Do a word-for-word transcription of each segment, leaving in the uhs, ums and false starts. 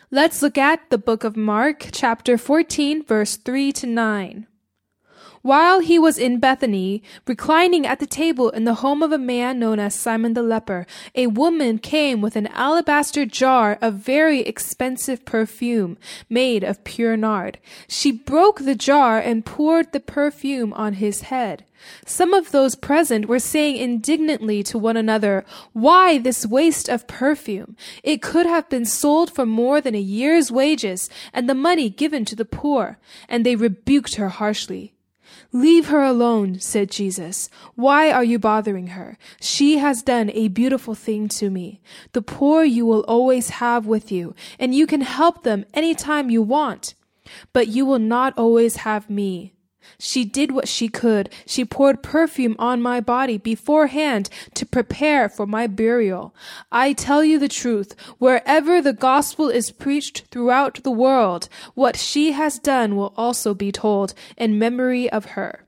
Let's look at the book of Mark, chapter fourteen, verse three to nine. While he was in Bethany, reclining at the table in the home of a man known as Simon the leper, a woman came with an alabaster jar of very expensive perfume made of pure nard. She broke the jar and poured the perfume on his head. Some of those present were saying indignantly to one another, "Why this waste of perfume? It could have been sold for more than a year's wages and the money given to the poor." And they rebuked her harshly. "Leave her alone," said Jesus. "Why are you bothering her? She has done a beautiful thing to me. The poor you will always have with you, and you can help them any time you want. But you will not always have me. She did what she could. She poured perfume on my body beforehand to prepare for my burial. I tell you the truth, wherever the gospel is preached throughout the world, what she has done will also be told in memory of her."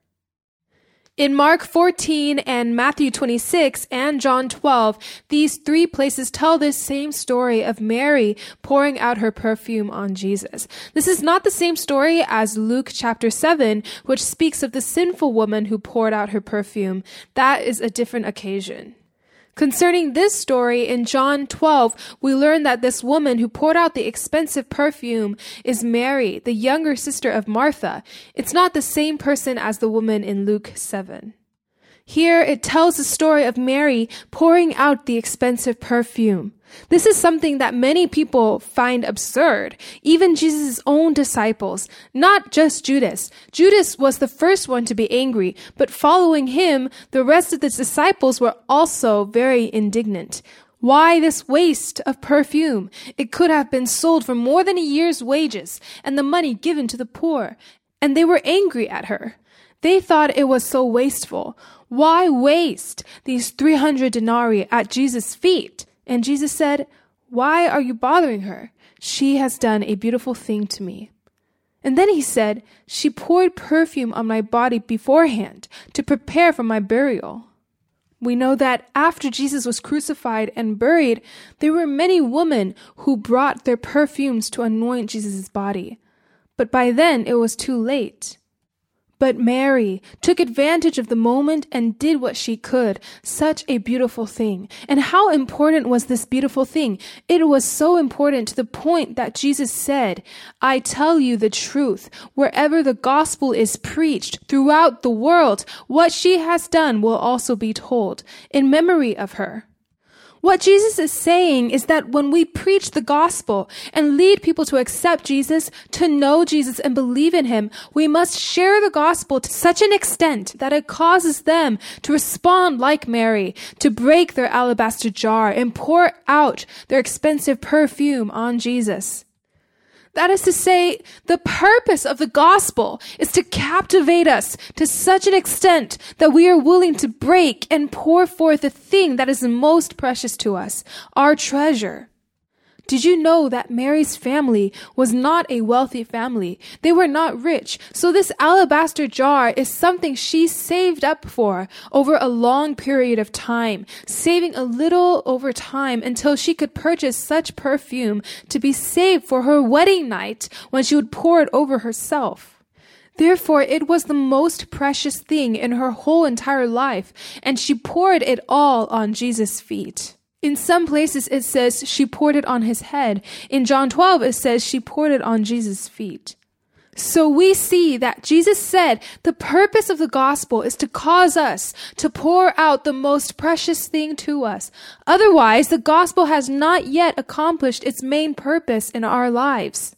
In Mark fourteen and Matthew twenty-six and John twelve, these three places tell this same story of Mary pouring out her perfume on Jesus. This is not the same story as Luke chapter seven, which speaks of the sinful woman who poured out her perfume. That is a different occasion. Concerning this story in John twelve, we learn that this woman who poured out the expensive perfume is Mary, the younger sister of Martha. It's not the same person as the woman in Luke seven. Here it tells the story of Mary pouring out the expensive perfume. This is something that many people find absurd, even Jesus' own disciples, not just Judas. Judas was the first one to be angry, but following him, the rest of the disciples were also very indignant. Why this waste of perfume? It could have been sold for more than a year's wages and the money given to the poor. And they were angry at her. They thought it was so wasteful. Why waste these three hundred denarii at Jesus' feet? And Jesus said, "Why are you bothering her? She has done a beautiful thing to me." And then he said, "She poured perfume on my body beforehand to prepare for my burial." We know that after Jesus was crucified and buried, there were many women who brought their perfumes to anoint Jesus' body. But by then it was too late. But Mary took advantage of the moment and did what she could. Such a beautiful thing. And how important was this beautiful thing? It was so important to the point that Jesus said, "I tell you the truth, wherever the gospel is preached throughout the world, what she has done will also be told in memory of her." What Jesus is saying is that when we preach the gospel and lead people to accept Jesus, to know Jesus and believe in him, we must share the gospel to such an extent that it causes them to respond like Mary, to break their alabaster jar and pour out their expensive perfume on Jesus. That is to say, the purpose of the gospel is to captivate us to such an extent that we are willing to break and pour forth the thing that is most precious to us, our treasure. Did you know that Mary's family was not a wealthy family? They were not rich. So this alabaster jar is something she saved up for over a long period of time, saving a little over time until she could purchase such perfume to be saved for her wedding night when she would pour it over herself. Therefore, it was the most precious thing in her whole entire life, and she poured it all on Jesus' feet. In some places it says she poured it on his head. In John twelve it says she poured it on Jesus' feet. So we see that Jesus said the purpose of the gospel is to cause us to pour out the most precious thing to us. Otherwise, the gospel has not yet accomplished its main purpose in our lives.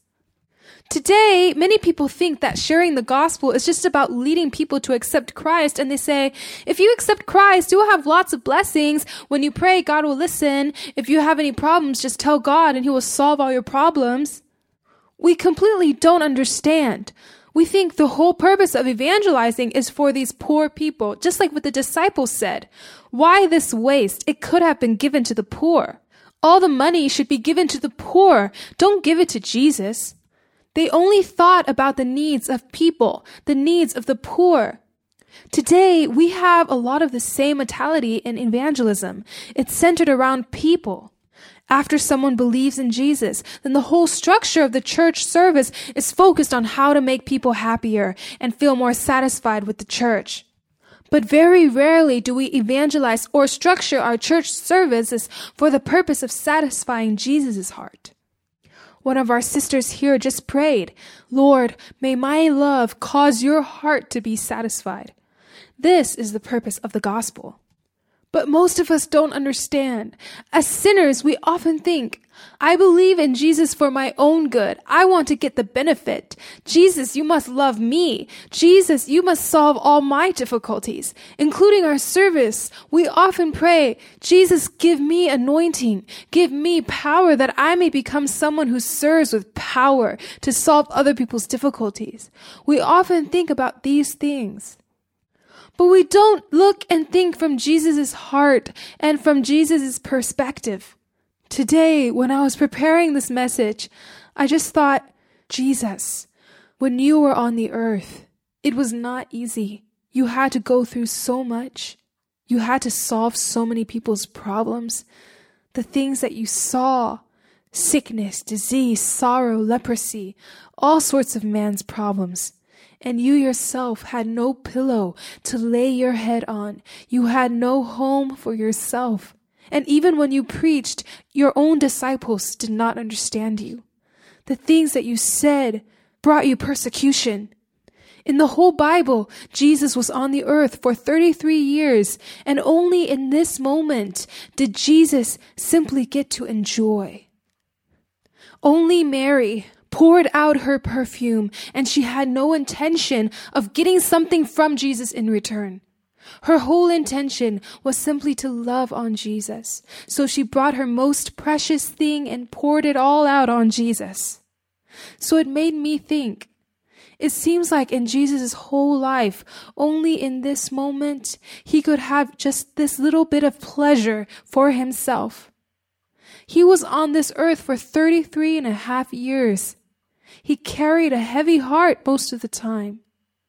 Today, many people think that sharing the gospel is just about leading people to accept Christ, and they say, if you accept Christ, you will have lots of blessings. When you pray, God will listen. If you have any problems, just tell God and he will solve all your problems. We completely don't understand. We think the whole purpose of evangelizing is for these poor people, just like what the disciples said. Why this waste? It could have been given to the poor. All the money should be given to the poor. Don't give it to Jesus. They only thought about the needs of people, the needs of the poor. Today, we have a lot of the same mentality in evangelism. It's centered around people. After someone believes in Jesus, then the whole structure of the church service is focused on how to make people happier and feel more satisfied with the church. But very rarely do we evangelize or structure our church services for the purpose of satisfying Jesus' heart. One of our sisters here just prayed, "Lord, may my love cause your heart to be satisfied." This is the purpose of the gospel. But most of us don't understand. As sinners, we often think, I believe in Jesus for my own good. I want to get the benefit. Jesus, you must love me. Jesus, you must solve all my difficulties, including our service. We often pray, Jesus, give me anointing. Give me power that I may become someone who serves with power to solve other people's difficulties. We often think about these things. But we don't look and think from Jesus' heart and from Jesus' perspective. Today, when I was preparing this message, I just thought, Jesus, when you were on the earth, it was not easy. You had to go through so much. You had to solve so many people's problems. The things that you saw, sickness, disease, sorrow, leprosy, all sorts of man's problems. And you yourself had no pillow to lay your head on. You had no home for yourself. And even when you preached, your own disciples did not understand you. The things that you said brought you persecution. In the whole Bible, Jesus was on the earth for thirty-three years, and only in this moment did Jesus simply get to enjoy. Only Mary poured out her perfume, and she had no intention of getting something from Jesus in return. Her whole intention was simply to love on Jesus. So she brought her most precious thing and poured it all out on Jesus. So it made me think, it seems like in Jesus' whole life, only in this moment, he could have just this little bit of pleasure for himself. He was on this earth for thirty-three and a half years. He carried a heavy heart most of the time.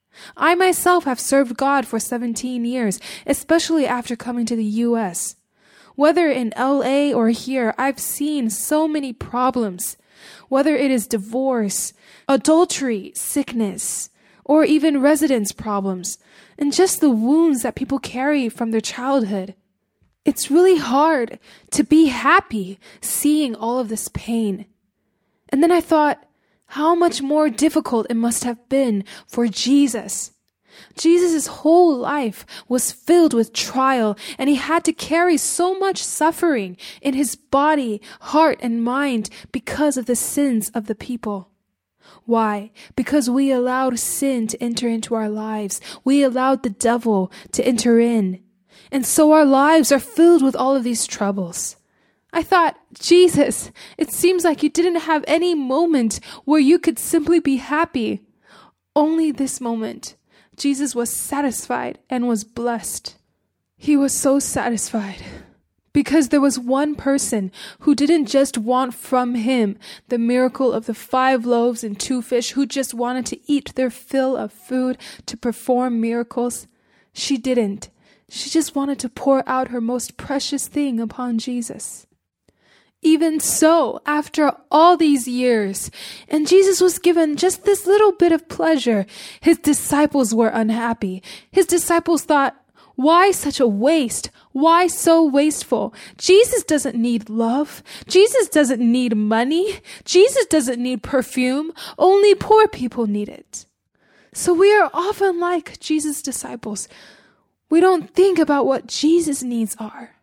I myself have served God for seventeen years, especially after coming to the U S. Whether in L A or here, I've seen so many problems. Whether it is divorce, adultery, sickness, or even residence problems, and just the wounds that people carry from their childhood. It's really hard to be happy seeing all of this pain. And then I thought, how much more difficult it must have been for Jesus. Jesus' whole life was filled with trial, and he had to carry so much suffering in his body, heart, and mind because of the sins of the people. Why? Because we allowed sin to enter into our lives. We allowed the devil to enter in. And so our lives are filled with all of these troubles. I thought, Jesus, it seems like you didn't have any moment where you could simply be happy. Only this moment, Jesus was satisfied and was blessed. He was so satisfied because there was one person who didn't just want from him the miracle of the five loaves and two fish, who just wanted to eat their fill of food to perform miracles. She didn't. She just wanted to pour out her most precious thing upon Jesus. Even so, after all these years, and Jesus was given just this little bit of pleasure, his disciples were unhappy. His disciples thought, why such a waste? Why so wasteful? Jesus doesn't need love. Jesus doesn't need money. Jesus doesn't need perfume. Only poor people need it. So we are often like Jesus' disciples. We don't think about what Jesus' needs are.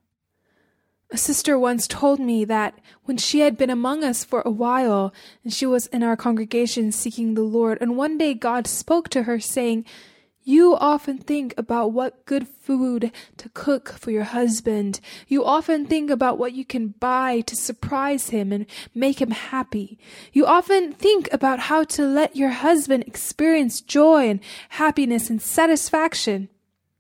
A sister once told me that when she had been among us for a while, and she was in our congregation seeking the Lord, and one day God spoke to her saying, you often think about what good food to cook for your husband. You often think about what you can buy to surprise him and make him happy. You often think about how to let your husband experience joy and happiness and satisfaction.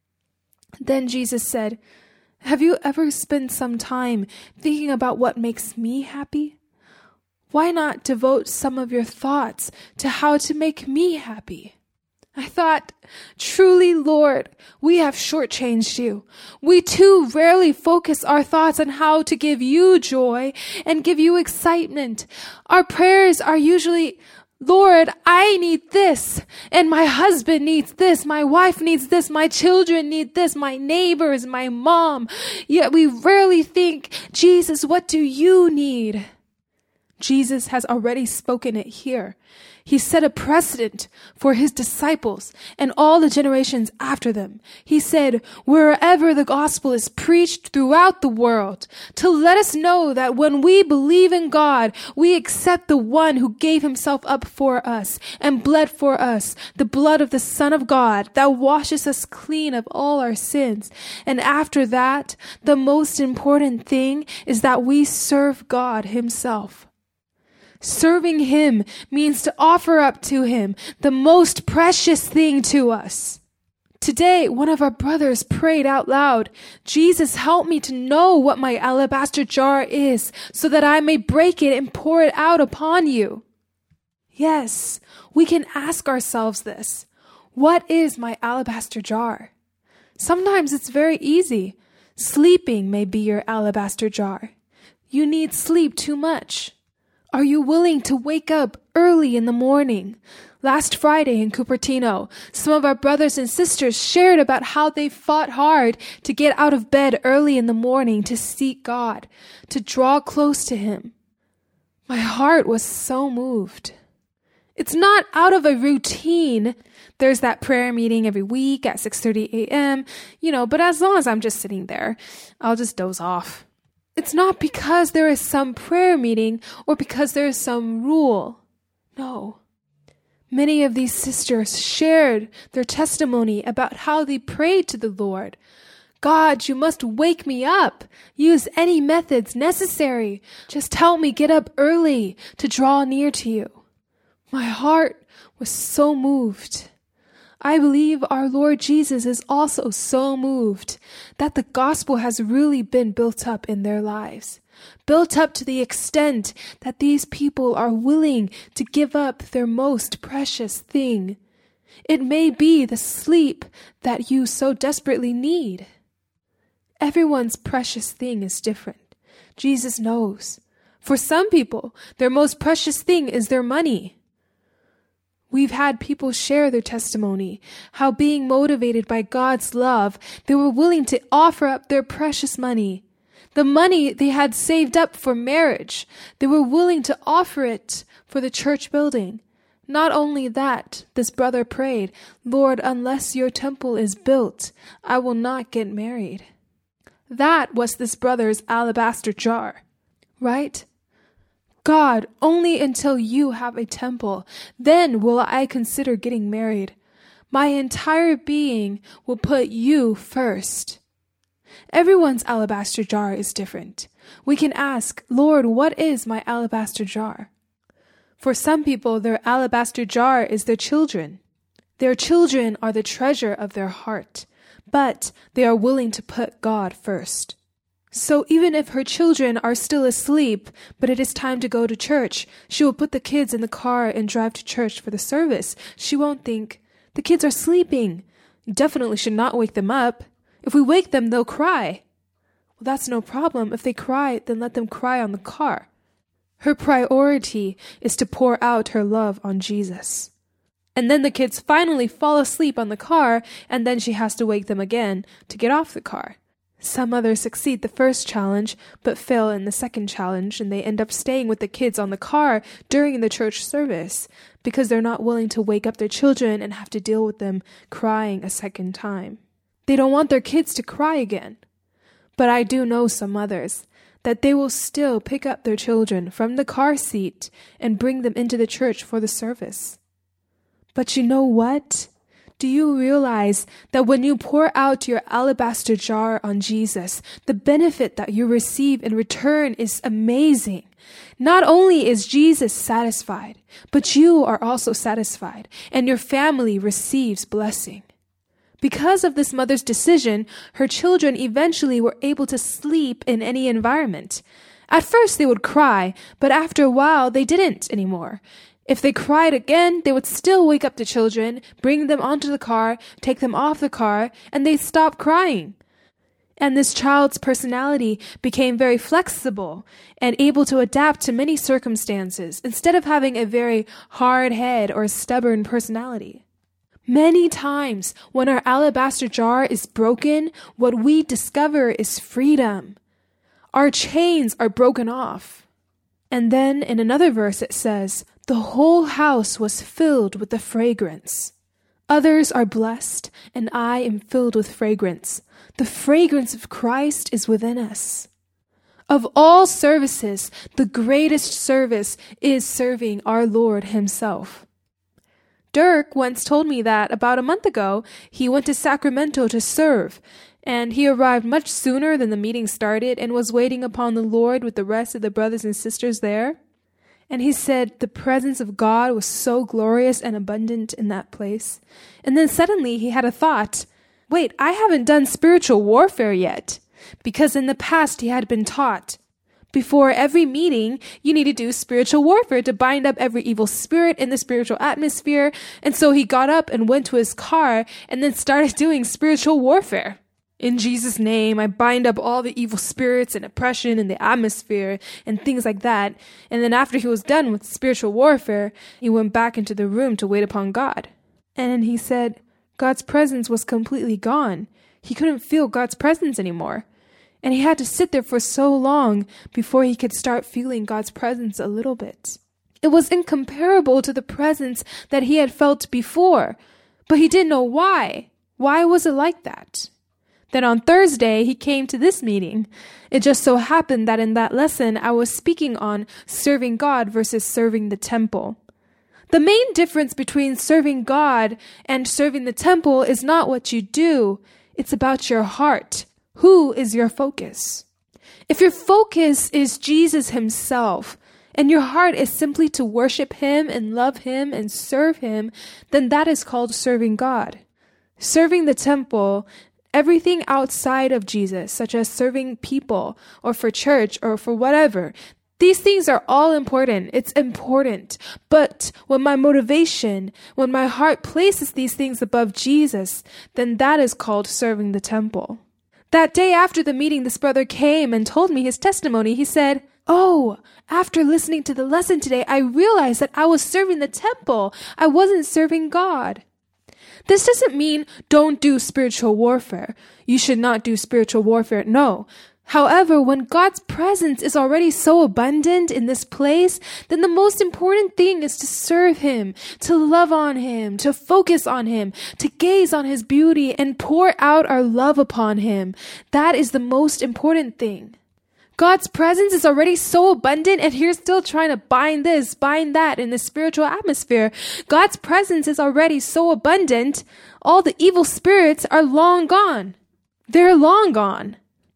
Then Jesus said, have you ever spent some time thinking about what makes me happy? Why not devote some of your thoughts to how to make me happy? I thought, truly, Lord, we have shortchanged you. We too rarely focus our thoughts on how to give you joy and give you excitement. Our prayers are usually, Lord, I need this, and my husband needs this, my wife needs this, my children need this, my neighbors, my mom. Yet we rarely think, Jesus, what do you need? Jesus has already spoken it here. He set a precedent for his disciples and all the generations after them. He said, wherever the gospel is preached throughout the world, to let us know that when we believe in God, we accept the one who gave himself up for us and bled for us, the blood of the Son of God that washes us clean of all our sins. And after that, the most important thing is that we serve God himself. Serving him means to offer up to him the most precious thing to us. Today, one of our brothers prayed out loud, Jesus, help me to know what my alabaster jar is so that I may break it and pour it out upon you. Yes, we can ask ourselves this. What is my alabaster jar? Sometimes it's very easy. Sleeping may be your alabaster jar. You need sleep too much. Are you willing to wake up early in the morning? Last Friday in Cupertino, some of our brothers and sisters shared about how they fought hard to get out of bed early in the morning to seek God, to draw close to him. My heart was so moved. It's not out of a routine. There's that prayer meeting every week at six thirty a.m., you know, but as long as I'm just sitting there, I'll just doze off. It's not because there is some prayer meeting or because there is some rule. No. Many of these sisters shared their testimony about how they prayed to the Lord. God, you must wake me up. Use any methods necessary. Just help me get up early to draw near to you. My heart was so moved. I believe our Lord Jesus is also so moved that the gospel has really been built up in their lives, built up to the extent that these people are willing to give up their most precious thing. It may be the sleep that you so desperately need. Everyone's precious thing is different. Jesus knows. For some people, their most precious thing is their money. We've had people share their testimony, how being motivated by God's love, they were willing to offer up their precious money. The money they had saved up for marriage, they were willing to offer it for the church building. Not only that, this brother prayed, Lord, unless your temple is built, I will not get married. That was this brother's alabaster jar, right? God, only until you have a temple, then will I consider getting married. My entire being will put you first. Everyone's alabaster jar is different. We can ask, Lord, what is my alabaster jar? For some people, their alabaster jar is their children. Their children are the treasure of their heart, but they are willing to put God first. So even if her children are still asleep, but it is time to go to church, she will put the kids in the car and drive to church for the service. She won't think, the kids are sleeping. You definitely should not wake them up. If we wake them, they'll cry. Well, that's no problem. If they cry, then let them cry on the car. Her priority is to pour out her love on Jesus. And then the kids finally fall asleep on the car, and then she has to wake them again to get off the car. Some others succeed the first challenge, but fail in the second challenge, and they end up staying with the kids on the car during the church service because they're not willing to wake up their children and have to deal with them crying a second time. They don't want their kids to cry again. But I do know some others that they will still pick up their children from the car seat and bring them into the church for the service. But you know what? Do you realize that when you pour out your alabaster jar on Jesus, the benefit that you receive in return is amazing? Not only is Jesus satisfied, but you are also satisfied, and your family receives blessing. Because of this mother's decision, her children eventually were able to sleep in any environment. At first they would cry, but after a while they didn't anymore. If they cried again, they would still wake up the children, bring them onto the car, take them off the car, and they'd stop crying. And this child's personality became very flexible and able to adapt to many circumstances instead of having a very hard head or stubborn personality. Many times when our alabaster jar is broken, what we discover is freedom. Our chains are broken off. And then in another verse it says, the whole house was filled with the fragrance. Others are blessed, and I am filled with fragrance. The fragrance of Christ is within us. Of all services, the greatest service is serving our Lord himself. Dirk once told me that about a month ago, he went to Sacramento to serve, and he arrived much sooner than the meeting started and was waiting upon the Lord with the rest of the brothers and sisters there. And he said the presence of God was so glorious and abundant in that place. And then suddenly he had a thought, wait, I haven't done spiritual warfare yet. Because in the past he had been taught, before every meeting, you need to do spiritual warfare to bind up every evil spirit in the spiritual atmosphere. And so he got up and went to his car and then started doing spiritual warfare. In Jesus' name, I bind up all the evil spirits and oppression in the atmosphere and things like that. And then after he was done with spiritual warfare, he went back into the room to wait upon God. And then he said God's presence was completely gone. He couldn't feel God's presence anymore. And he had to sit there for so long before he could start feeling God's presence a little bit. It was incomparable to the presence that he had felt before, but he didn't know why. Why was it like that? Then on Thursday, he came to this meeting. It just so happened that in that lesson, I was speaking on serving God versus serving the temple. The main difference between serving God and serving the temple is not what you do. It's about your heart. Who is your focus? If your focus is Jesus himself, and your heart is simply to worship him and love him and serve him, then that is called serving God. Serving the temple, everything outside of Jesus, such as serving people or for church or for whatever, these things are all important. It's important. But when my motivation, when my heart places these things above Jesus, then that is called serving the temple. That day after the meeting, this brother came and told me his testimony. He said, oh, after listening to the lesson today, I realized that I was serving the temple. I wasn't serving God. This doesn't mean don't do spiritual warfare. You should not do spiritual warfare. No. However, when God's presence is already so abundant in this place, then the most important thing is to serve him, to love on him, to focus on him, to gaze on his beauty and pour out our love upon him. That is the most important thing. God's presence is already so abundant and you're still trying to bind this, bind that in the spiritual atmosphere. God's presence is already so abundant, all the evil spirits are long gone. They're long gone.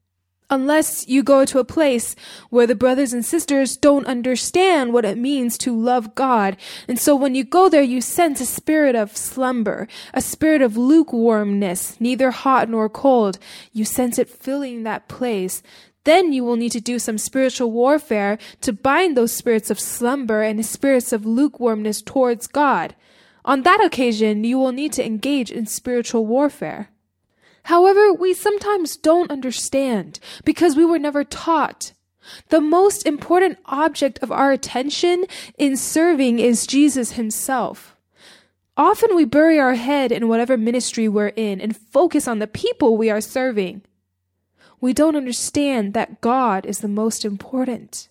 Unless you go to a place where the brothers and sisters don't understand what it means to love God. And so when you go there, you sense a spirit of slumber, a spirit of lukewarmness, neither hot nor cold. You sense it filling that place. Then you will need to do some spiritual warfare to bind those spirits of slumber and spirits of lukewarmness towards God. On that occasion, you will need to engage in spiritual warfare. However, we sometimes don't understand because we were never taught. The most important object of our attention in serving is Jesus himself. Often we bury our head in whatever ministry we're in and focus on the people we are serving. We don't understand that God is the most important.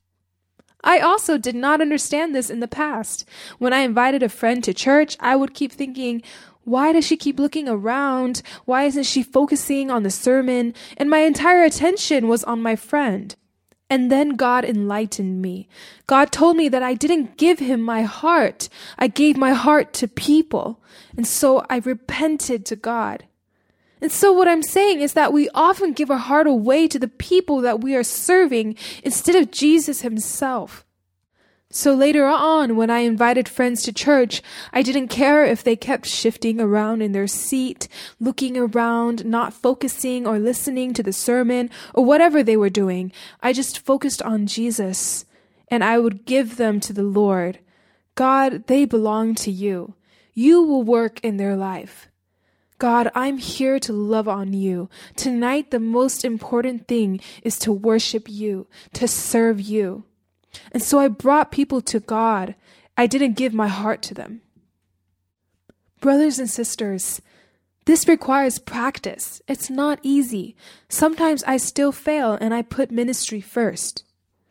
I also did not understand this in the past. When I invited a friend to church, I would keep thinking, why does she keep looking around? Why isn't she focusing on the sermon? And my entire attention was on my friend. And then God enlightened me. God told me that I didn't give him my heart. I gave my heart to people. And so I repented to God. And so what I'm saying is that we often give our heart away to the people that we are serving instead of Jesus himself. So later on, when I invited friends to church, I didn't care if they kept shifting around in their seat, looking around, not focusing or listening to the sermon or whatever they were doing. I just focused on Jesus and I would give them to the Lord. God, they belong to you. You will work in their life. God, I'm here to love on you. Tonight, the most important thing is to worship you, to serve you. And so I brought people to God. I didn't give my heart to them. Brothers and sisters, this requires practice. It's not easy. Sometimes I still fail and I put ministry first.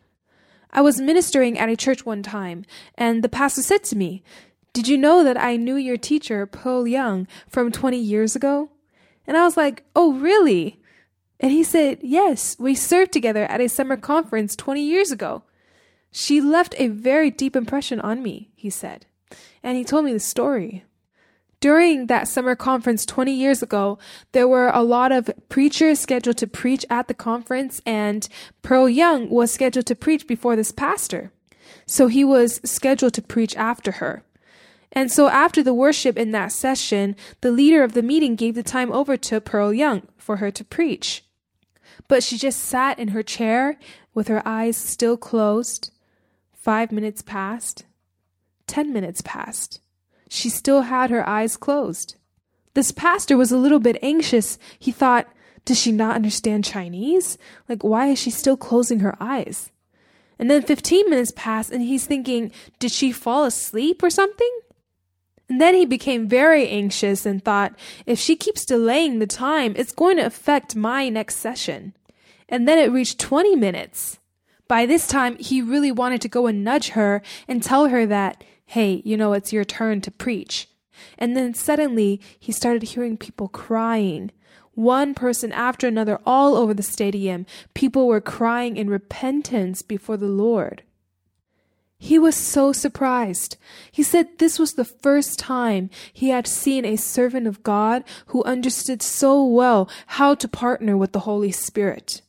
I was ministering at a church one time, and the pastor said to me, "Did you know that I knew your teacher, Pearl Young, from twenty years ago?" And I was like, "Oh, really?" And he said, "Yes, we served together at a summer conference twenty years ago. She left a very deep impression on me," he said. And he told me the story. During that summer conference twenty years ago, there were a lot of preachers scheduled to preach at the conference, and Pearl Young was scheduled to preach before this pastor. So he was scheduled to preach after her. And so after the worship in that session, the leader of the meeting gave the time over to Pearl Young for her to preach. But she just sat in her chair with her eyes still closed. Five minutes passed. Ten minutes passed. She still had her eyes closed. This pastor was a little bit anxious. He thought, does she not understand Chinese? Like, why is she still closing her eyes? And then fifteen minutes passed, and he's thinking, did she fall asleep or something? And then he became very anxious and thought, if she keeps delaying the time, it's going to affect my next session. And then it reached twenty minutes. By this time, he really wanted to go and nudge her and tell her that, hey, you know, it's your turn to preach. And then suddenly, he started hearing people crying. One person after another all over the stadium, people were crying in repentance before the Lord. He was so surprised. He said this was the first time he had seen a servant of God who understood so well how to partner with the Holy Spirit.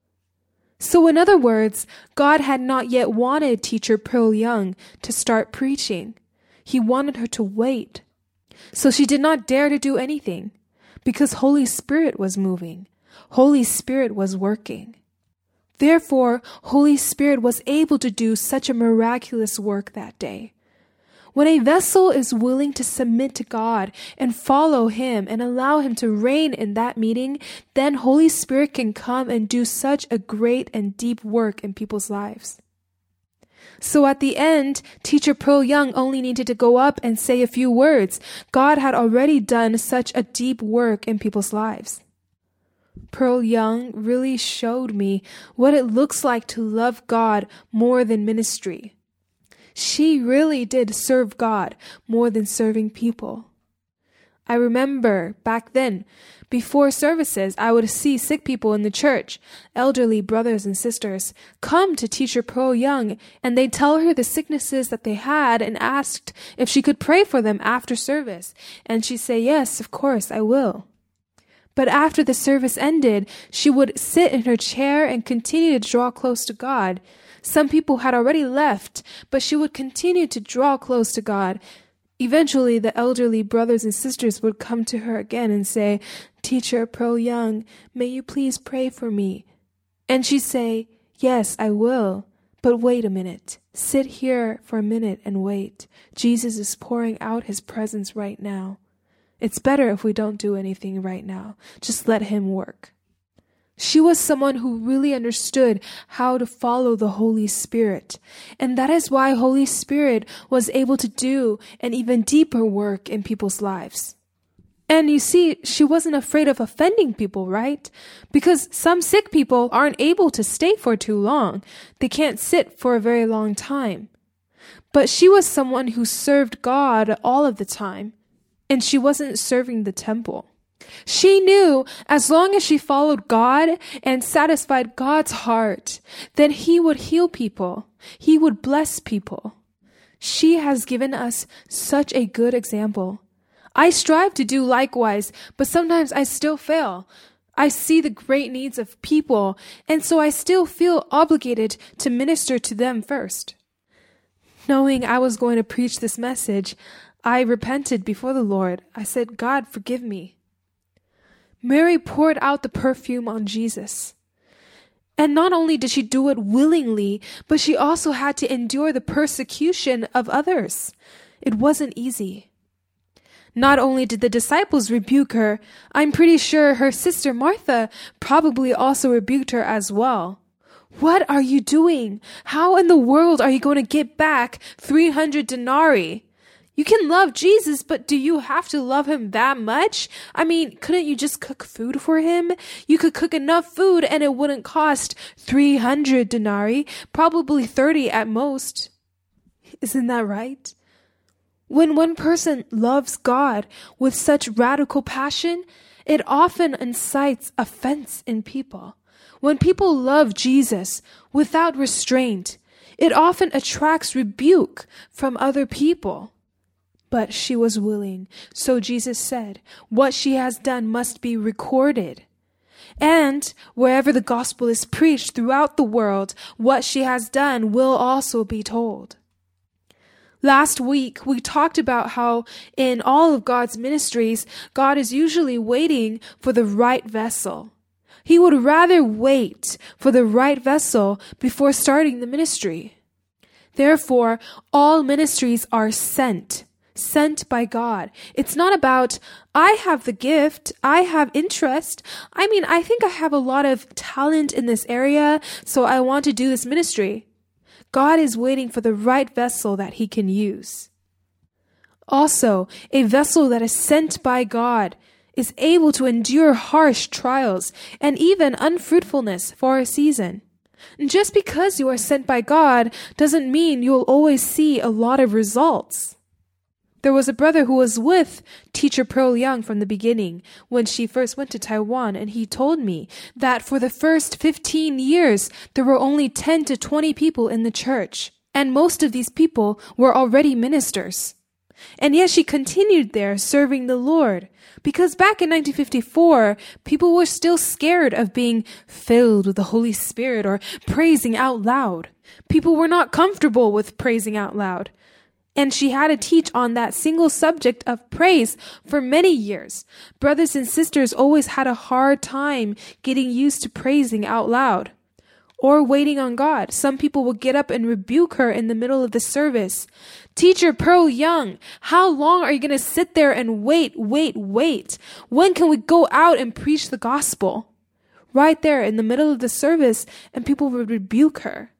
So in other words, God had not yet wanted teacher Pearl Young to start preaching. He wanted her to wait. So she did not dare to do anything because Holy Spirit was moving. Holy Spirit was working. Therefore, Holy Spirit was able to do such a miraculous work that day. When a vessel is willing to submit to God and follow Him and allow Him to reign in that meeting, then Holy Spirit can come and do such a great and deep work in people's lives. So at the end, teacher Pearl Young only needed to go up and say a few words. God had already done such a deep work in people's lives. Pearl Young really showed me what it looks like to love God more than ministry. She really did serve God more than serving people. I remember back then, before services, I would see sick people in the church, elderly brothers and sisters, come to teacher Pearl Young, and they'd tell her the sicknesses that they had and asked if she could pray for them after service. And she'd say, yes, of course, I will. But after the service ended, she would sit in her chair and continue to draw close to God. Some people had already left, but she would continue to draw close to God. Eventually, the elderly brothers and sisters would come to her again and say, Teacher Pearl Young, may you please pray for me? And she'd say, yes, I will. But wait a minute. Sit here for a minute and wait. Jesus is pouring out His presence right now. It's better if we don't do anything right now. Just let Him work. She was someone who really understood how to follow the Holy Spirit. And that is why Holy Spirit was able to do an even deeper work in people's lives. And you see, she wasn't afraid of offending people, right? Because some sick people aren't able to stay for too long. They can't sit for a very long time. But she was someone who served God all of the time. And she wasn't serving the temple. She knew as long as she followed God and satisfied God's heart, then He would heal people. He would bless people. She has given us such a good example. I strive to do likewise, but sometimes I still fail. I see the great needs of people, and so I still feel obligated to minister to them first. Knowing I was going to preach this message, I repented before the Lord. I said, God, forgive me. Mary poured out the perfume on Jesus. And not only did she do it willingly, but she also had to endure the persecution of others. It wasn't easy. Not only did the disciples rebuke her, I'm pretty sure her sister Martha probably also rebuked her as well. What are you doing? How in the world are you going to get back three hundred denarii? You can love Jesus, but do you have to love him that much? I mean, couldn't you just cook food for him? You could cook enough food and it wouldn't cost three hundred denarii, probably thirty at most. Isn't that right? When one person loves God with such radical passion, it often incites offense in people. When people love Jesus without restraint, it often attracts rebuke from other people. But she was willing, so Jesus said, what she has done must be recorded. And wherever the gospel is preached throughout the world, what she has done will also be told. Last week, we talked about how in all of God's ministries, God is usually waiting for the right vessel. He would rather wait for the right vessel before starting the ministry. Therefore, all ministries are sent. Sent by God. It's not about, I have the gift, I have interest. I mean, I think I have a lot of talent in this area, so I want to do this ministry. God is waiting for the right vessel that he can use. Also, a vessel that is sent by God is able to endure harsh trials and even unfruitfulness for a season. And just because you are sent by God doesn't mean you'll always see a lot of results. There was a brother who was with teacher Pearl Young from the beginning when she first went to Taiwan, and he told me that for the first fifteen years, there were only ten to twenty people in the church, and most of these people were already ministers. And yet she continued there serving the Lord, because back in nineteen fifty-four, people were still scared of being filled with the Holy Spirit or praising out loud. People were not comfortable with praising out loud. And she had to teach on that single subject of praise for many years. Brothers and sisters always had a hard time getting used to praising out loud or waiting on God. Some people would get up and rebuke her in the middle of the service. Teacher Pearl Young, how long are you going to sit there and wait, wait, wait? When can we go out and preach the gospel? Right there in the middle of the service, and people would rebuke her.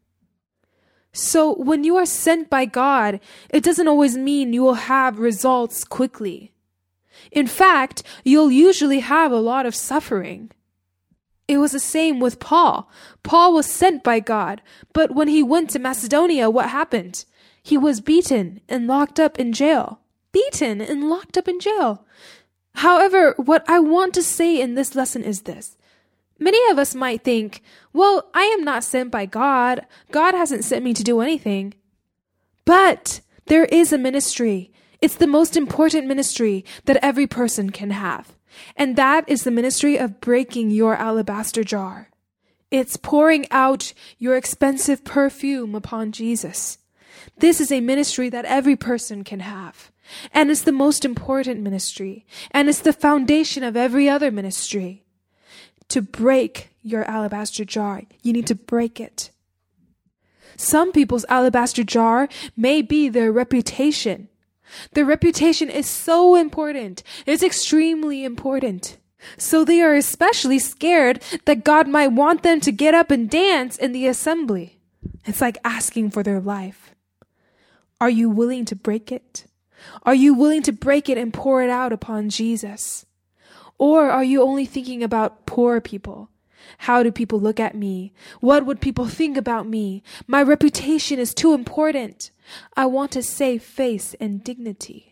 So when you are sent by God, it doesn't always mean you will have results quickly. In fact, you'll usually have a lot of suffering. It was the same with Paul. Paul was sent by God, but when he went to Macedonia, what happened? He was beaten and locked up in jail. Beaten and locked up in jail. However, what I want to say in this lesson is this. Many of us might think, well, I am not sent by God. God hasn't sent me to do anything. But there is a ministry. It's the most important ministry that every person can have. And that is the ministry of breaking your alabaster jar. It's pouring out your expensive perfume upon Jesus. This is a ministry that every person can have. And it's the most important ministry. And it's the foundation of every other ministry. To break your alabaster jar, you need to break it. Some people's alabaster jar may be their reputation. Their reputation is so important. It's extremely important. So they are especially scared that God might want them to get up and dance in the assembly. It's like asking for their life. Are you willing to break it? Are you willing to break it and pour it out upon Jesus? Or are you only thinking about poor people? How do people look at me? What would people think about me? My reputation is too important. I want to save face and dignity.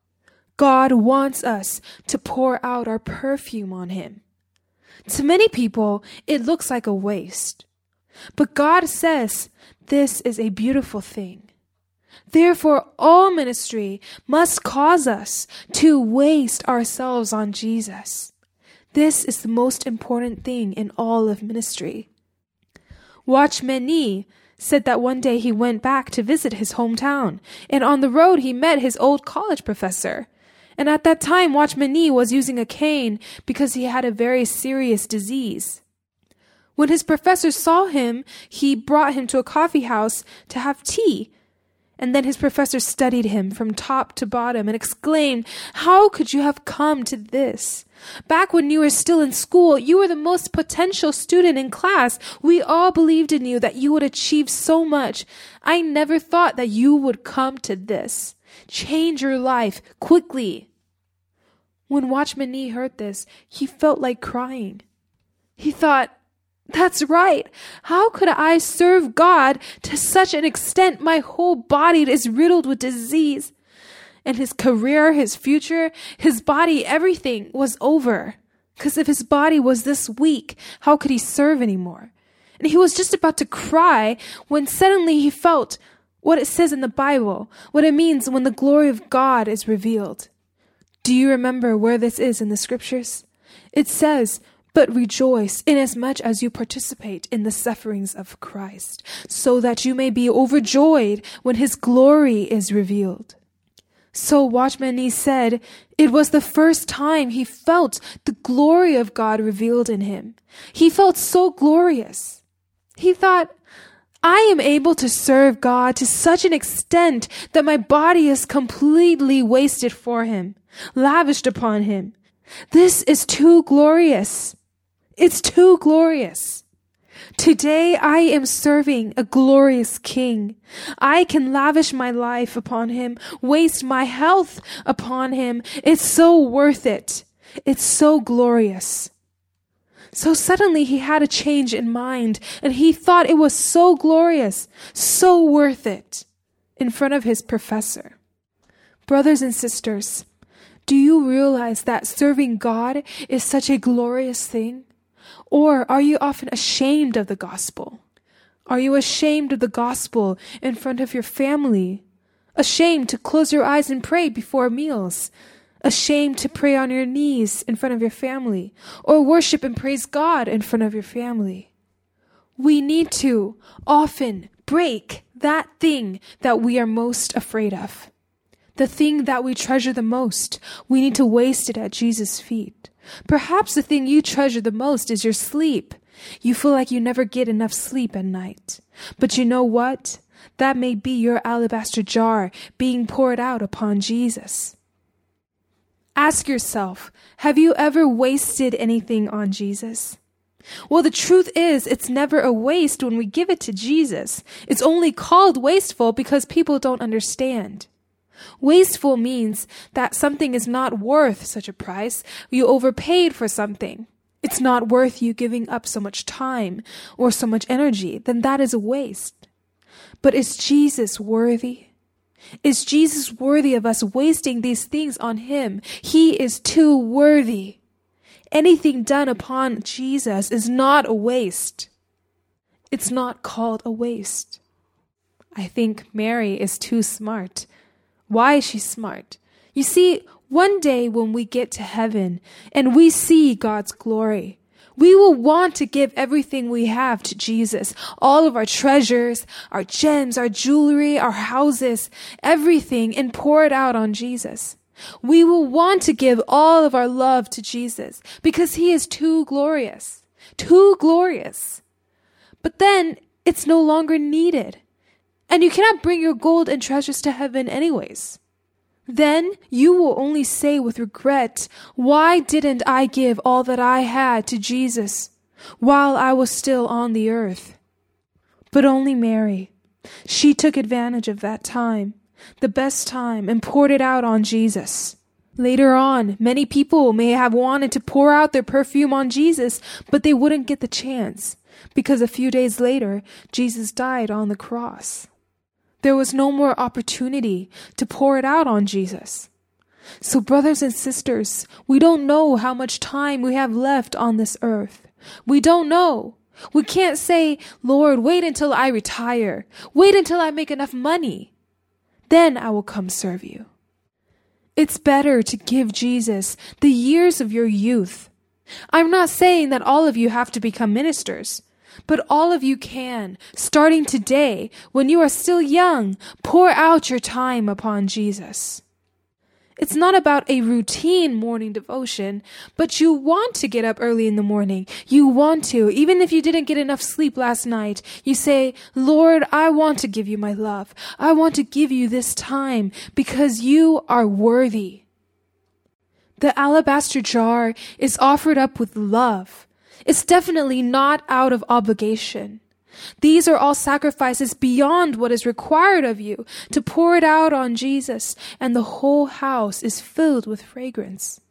God wants us to pour out our perfume on him. To many people, it looks like a waste. But God says this is a beautiful thing. Therefore, all ministry must cause us to waste ourselves on Jesus. This is the most important thing in all of ministry. Watchman Nee said that one day he went back to visit his hometown, and on the road he met his old college professor. And at that time, Watchman Nee was using a cane because he had a very serious disease. When his professor saw him, he brought him to a coffee house to have tea. And then his professor studied him from top to bottom and exclaimed, "How could you have come to this? Back when you were still in school, you were the most potential student in class. We all believed in you that you would achieve so much. I never thought that you would come to this. Change your life quickly." When Watchman Nee heard this, he felt like crying. He thought, "That's right. How could I serve God to such an extent my whole body is riddled with disease?" And his career, his future, his body, everything was over. Because if his body was this weak, how could he serve anymore? And he was just about to cry when suddenly he felt what it says in the Bible, what it means when the glory of God is revealed. Do you remember where this is in the scriptures? It says, "But rejoice inasmuch as you participate in the sufferings of Christ, so that you may be overjoyed when his glory is revealed." So Watchman Nee said it was the first time he felt the glory of God revealed in him. He felt so glorious. He thought, "I am able to serve God to such an extent that my body is completely wasted for him, lavished upon him. This is too glorious. It's too glorious. Today I am serving a glorious King. I can lavish my life upon him, waste my health upon him. It's so worth it. It's so glorious." So suddenly he had a change in mind, and he thought it was so glorious, so worth it, in front of his professor. Brothers and sisters, do you realize that serving God is such a glorious thing? Or are you often ashamed of the gospel? Are you ashamed of the gospel in front of your family? Ashamed to close your eyes and pray before meals? Ashamed to pray on your knees in front of your family? Or worship and praise God in front of your family? We need to often break that thing that we are most afraid of. The thing that we treasure the most, we need to waste it at Jesus' feet. Perhaps the thing you treasure the most is your sleep. You feel like you never get enough sleep at night. But you know what? That may be your alabaster jar being poured out upon Jesus. Ask yourself, have you ever wasted anything on Jesus? Well, the truth is, it's never a waste when we give it to Jesus. It's only called wasteful because people don't understand. Wasteful means that something is not worth such a price. You overpaid for something. It's not worth you giving up so much time or so much energy. Then that is a waste. But is Jesus worthy? Is Jesus worthy of us wasting these things on him? He is too worthy. Anything done upon Jesus is not a waste. It's not called a waste. I think Mary is too smart. Why is she smart? You see, one day when we get to heaven and we see God's glory, we will want to give everything we have to Jesus. All of our treasures, our gems, our jewelry, our houses, everything, and pour it out on Jesus. We will want to give all of our love to Jesus because he is too glorious, too glorious. But then it's no longer needed. And you cannot bring your gold and treasures to heaven anyways. Then you will only say with regret, "Why didn't I give all that I had to Jesus while I was still on the earth?" But only Mary, she took advantage of that time, the best time, and poured it out on Jesus. Later on, many people may have wanted to pour out their perfume on Jesus, but they wouldn't get the chance because a few days later, Jesus died on the cross. There was no more opportunity to pour it out on Jesus. So brothers and sisters, we don't know how much time we have left on this earth. We don't know. We can't say, "Lord, wait until I retire. Wait until I make enough money. Then I will come serve you." It's better to give Jesus the years of your youth. I'm not saying that all of you have to become ministers. But all of you can, starting today, when you are still young, pour out your time upon Jesus. It's not about a routine morning devotion, but you want to get up early in the morning. You want to, even if you didn't get enough sleep last night. You say, Lord, I want to give you my love. I want to give you this time because you are worthy. The alabaster jar is offered up with love. It's definitely not out of obligation. These are all sacrifices beyond what is required of you to pour it out on Jesus, and the whole house is filled with fragrance.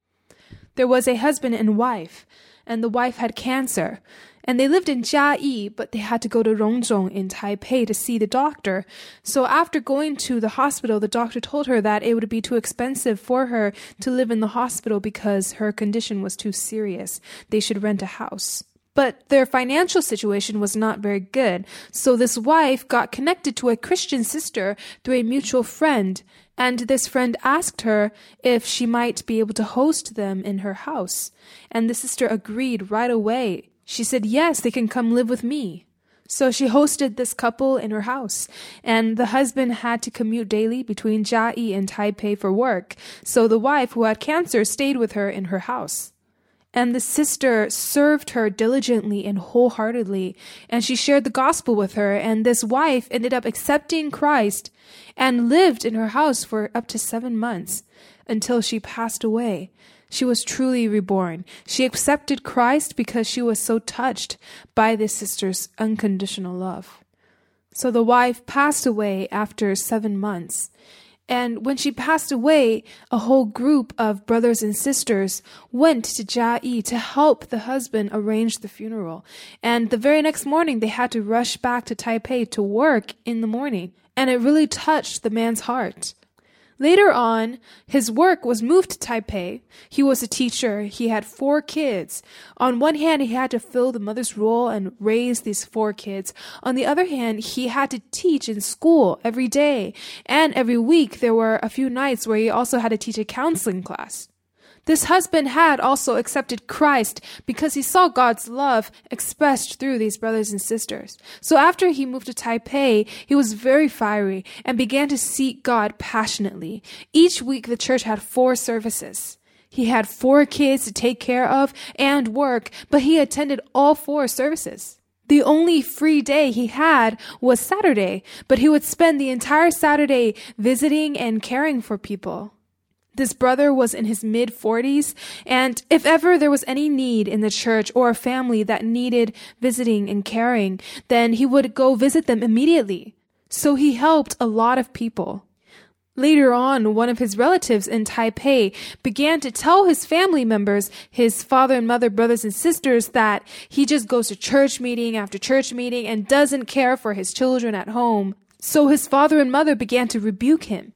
There was a husband and wife, and the wife had cancer, and they lived in Jiayi, but they had to go to Rongzhong in Taipei to see the doctor. So after going to the hospital, the doctor told her that it would be too expensive for her to live in the hospital because her condition was too serious. They should rent a house. But their financial situation was not very good, so this wife got connected to a Christian sister through a mutual friend, and this friend asked her if she might be able to host them in her house. And the sister agreed right away. She said, yes, they can come live with me. So she hosted this couple in her house, and the husband had to commute daily between Jiayi and Taipei for work, so the wife, who had cancer, stayed with her in her house. And the sister served her diligently and wholeheartedly, and she shared the gospel with her, and this wife ended up accepting Christ and lived in her house for up to seven months until she passed away. She was truly reborn. She accepted Christ because she was so touched by this sister's unconditional love. So the wife passed away after seven months. And when she passed away, a whole group of brothers and sisters went to Jiayi to help the husband arrange the funeral. And the very next morning, they had to rush back to Taipei to work in the morning. And it really touched the man's heart. Later on, his work was moved to Taipei. He was a teacher. He had four kids. On one hand, he had to fill the mother's role and raise these four kids. On the other hand, he had to teach in school every day. And every week, there were a few nights where he also had to teach a counseling class. This husband had also accepted Christ because he saw God's love expressed through these brothers and sisters. So after he moved to Taipei, he was very fiery and began to seek God passionately. Each week, the church had four services. He had four kids to take care of and work, but he attended all four services. The only free day he had was Saturday, but he would spend the entire Saturday visiting and caring for people. This brother was in his mid-forties, and if ever there was any need in the church or a family that needed visiting and caring, then he would go visit them immediately. So he helped a lot of people. Later on, one of his relatives in Taipei began to tell his family members, his father and mother, brothers and sisters, that he just goes to church meeting after church meeting and doesn't care for his children at home. So his father and mother began to rebuke him.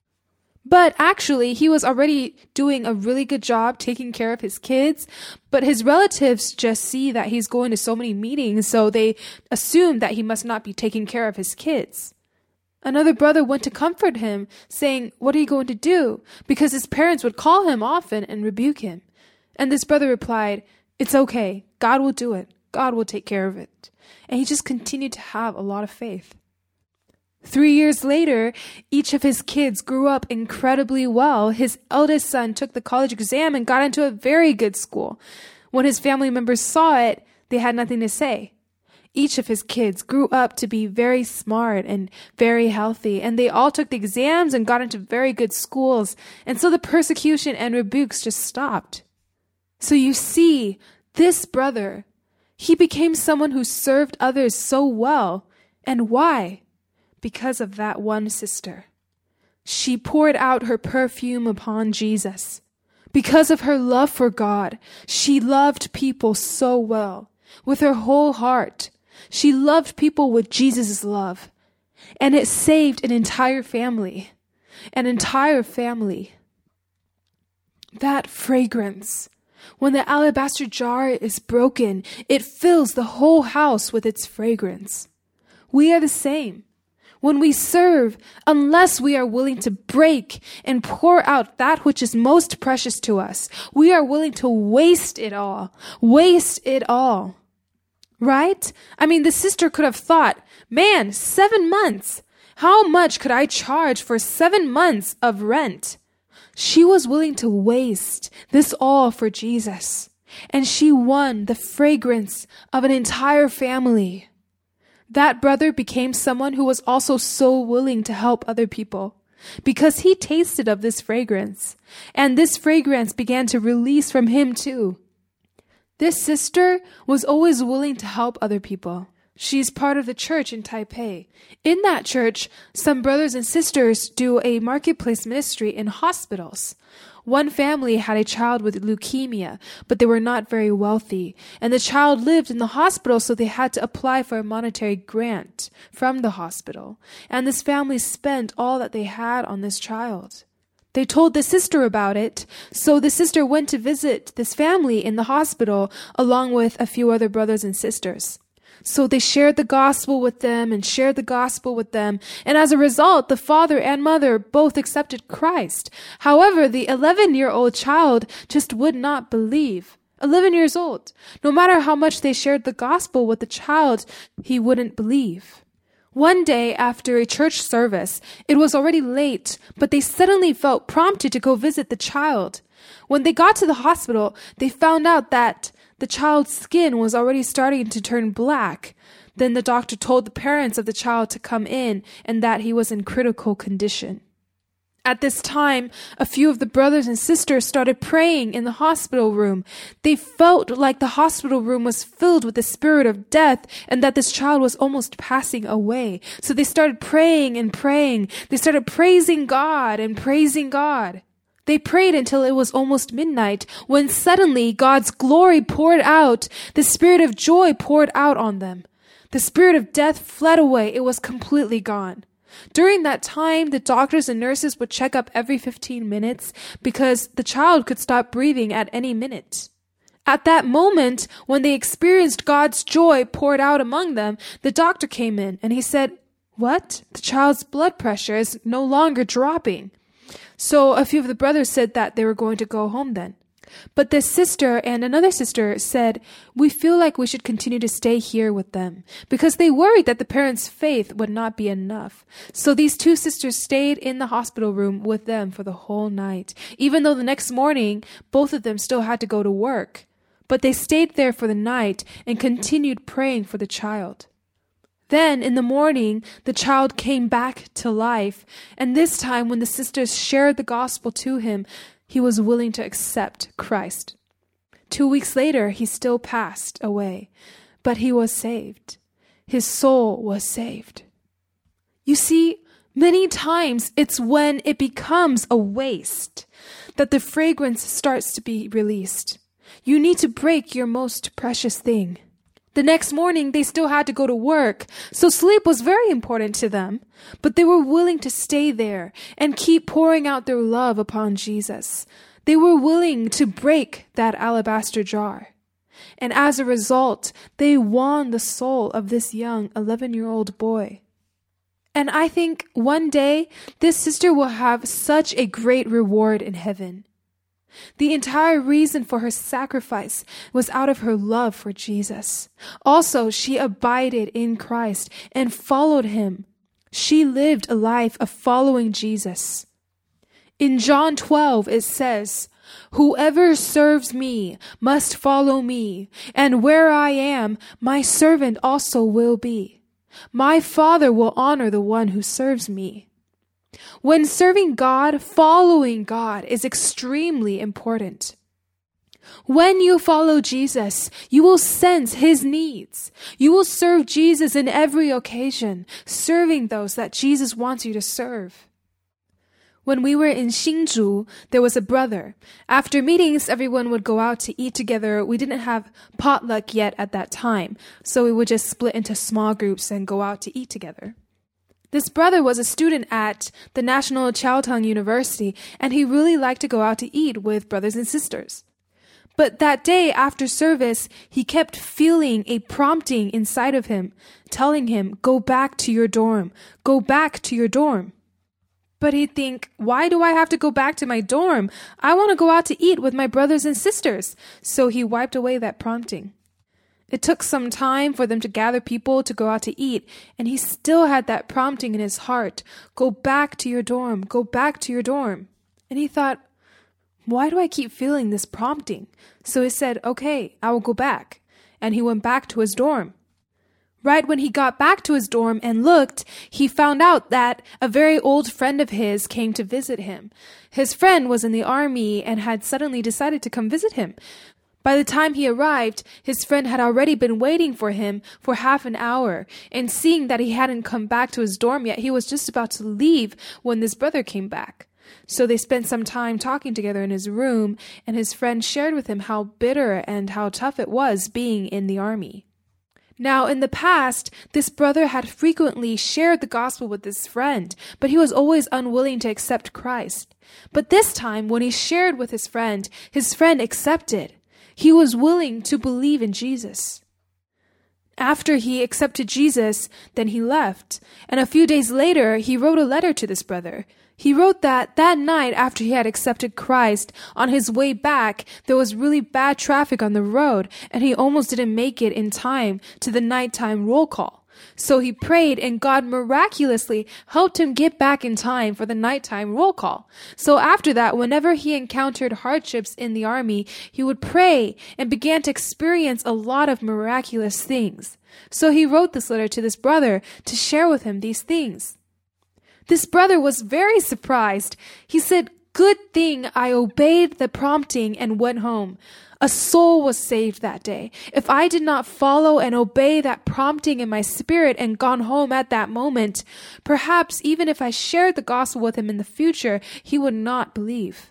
But actually, he was already doing a really good job taking care of his kids. But his relatives just see that he's going to so many meetings, so they assume that he must not be taking care of his kids. Another brother went to comfort him, saying, "What are you going to do?" Because his parents would call him often and rebuke him. And this brother replied, "It's okay. God will do it. God will take care of it." And he just continued to have a lot of faith. Three years later, each of his kids grew up incredibly well. His eldest son took the college exam and got into a very good school. When his family members saw it, they had nothing to say. Each of his kids grew up to be very smart and very healthy, and they all took the exams and got into very good schools, and so the persecution and rebukes just stopped. So you see, this brother, he became someone who served others so well. And why? Because of that one sister. She poured out her perfume upon Jesus. Because of her love for God, she loved people so well, with her whole heart. She loved people with Jesus' love. And it saved an entire family. An entire family. That fragrance. When the alabaster jar is broken, it fills the whole house with its fragrance. We are the same. When we serve, unless we are willing to break and pour out that which is most precious to us, we are willing to waste it all. Waste it all. Right? I mean, the sister could have thought, man, seven months. How much could I charge for seven months of rent? She was willing to waste this all for Jesus, and she won the fragrance of an entire family. That brother became someone who was also so willing to help other people because he tasted of this fragrance, and this fragrance began to release from him too. This sister was always willing to help other people. She's part of the church in Taipei. In that church, some brothers and sisters do a marketplace ministry in hospitals. One family had a child with leukemia, but they were not very wealthy, and the child lived in the hospital, so they had to apply for a monetary grant from the hospital. And this family spent all that they had on this child. They told the sister about it, so the sister went to visit this family in the hospital along with a few other brothers and sisters. So they shared the gospel with them and shared the gospel with them. And as a result, the father and mother both accepted Christ. However, the eleven-year-old child just would not believe. eleven years old. No matter how much they shared the gospel with the child, he wouldn't believe. One day after a church service, it was already late, but they suddenly felt prompted to go visit the child. When they got to the hospital, they found out that the child's skin was already starting to turn black. Then the doctor told the parents of the child to come in and that he was in critical condition. At this time, a few of the brothers and sisters started praying in the hospital room. They felt like the hospital room was filled with the spirit of death and that this child was almost passing away. So they started praying and praying. They started praising God and praising God. They prayed until it was almost midnight, when suddenly God's glory poured out. The spirit of joy poured out on them. The spirit of death fled away. It was completely gone. During that time, the doctors and nurses would check up every fifteen minutes because the child could stop breathing at any minute. At that moment, when they experienced God's joy poured out among them, the doctor came in and he said, "What? The child's blood pressure is no longer dropping." So a few of the brothers said that they were going to go home then. But this sister and another sister said, "We feel like we should continue to stay here with them," because they worried that the parents' faith would not be enough. So these two sisters stayed in the hospital room with them for the whole night, even though the next morning, both of them still had to go to work. But they stayed there for the night and continued praying for the child. Then in the morning, the child came back to life. And this time when the sisters shared the gospel to him, he was willing to accept Christ. Two weeks later, he still passed away, but he was saved. His soul was saved. You see, many times it's when it becomes a waste that the fragrance starts to be released. You need to break your most precious thing. The next morning, they still had to go to work, so sleep was very important to them. But they were willing to stay there and keep pouring out their love upon Jesus. They were willing to break that alabaster jar. And as a result, they won the soul of this young eleven-year-old boy. And I think one day, this sister will have such a great reward in heaven. The entire reason for her sacrifice was out of her love for Jesus. Also, she abided in Christ and followed him. She lived a life of following Jesus. In John twelve, it says, "Whoever serves me must follow me, and where I am, my servant also will be. My Father will honor the one who serves me." When serving God, following God is extremely important. When you follow Jesus, you will sense his needs. You will serve Jesus in every occasion, serving those that Jesus wants you to serve. When we were in Hsinchu, there was a brother. After meetings, everyone would go out to eat together. We didn't have potluck yet at that time, so we would just split into small groups and go out to eat together. This brother was a student at the National Chiao-Tung University, and he really liked to go out to eat with brothers and sisters. But that day after service, he kept feeling a prompting inside of him, telling him, "Go back to your dorm, go back to your dorm." But he'd think, "Why do I have to go back to my dorm? I want to go out to eat with my brothers and sisters." So he wiped away that prompting. It took some time for them to gather people to go out to eat, and he still had that prompting in his heart, "Go back to your dorm, go back to your dorm." And he thought, why do I keep feeling this prompting? So he said, okay, I will go back. And he went back to his dorm. Right when he got back to his dorm and looked, he found out that a very old friend of his came to visit him. His friend was in the army and had suddenly decided to come visit him. By the time he arrived, his friend had already been waiting for him for half an hour, and seeing that he hadn't come back to his dorm yet, he was just about to leave when this brother came back. So they spent some time talking together in his room, and his friend shared with him how bitter and how tough it was being in the army. Now, in the past, this brother had frequently shared the gospel with his friend, but he was always unwilling to accept Christ. But this time, when he shared with his friend, his friend accepted. He was willing to believe in Jesus. After he accepted Jesus, then he left. And a few days later, he wrote a letter to this brother. He wrote that that night after he had accepted Christ, on his way back, there was really bad traffic on the road, and he almost didn't make it in time to the nighttime roll call. So he prayed, and God miraculously helped him get back in time for the nighttime roll call. So after that, whenever he encountered hardships in the army, he would pray and began to experience a lot of miraculous things. So he wrote this letter to this brother to share with him these things. This brother was very surprised. He said, "Good thing I obeyed the prompting and went home. A soul was saved that day. If I did not follow and obey that prompting in my spirit and gone home at that moment, perhaps even if I shared the gospel with him in the future, he would not believe."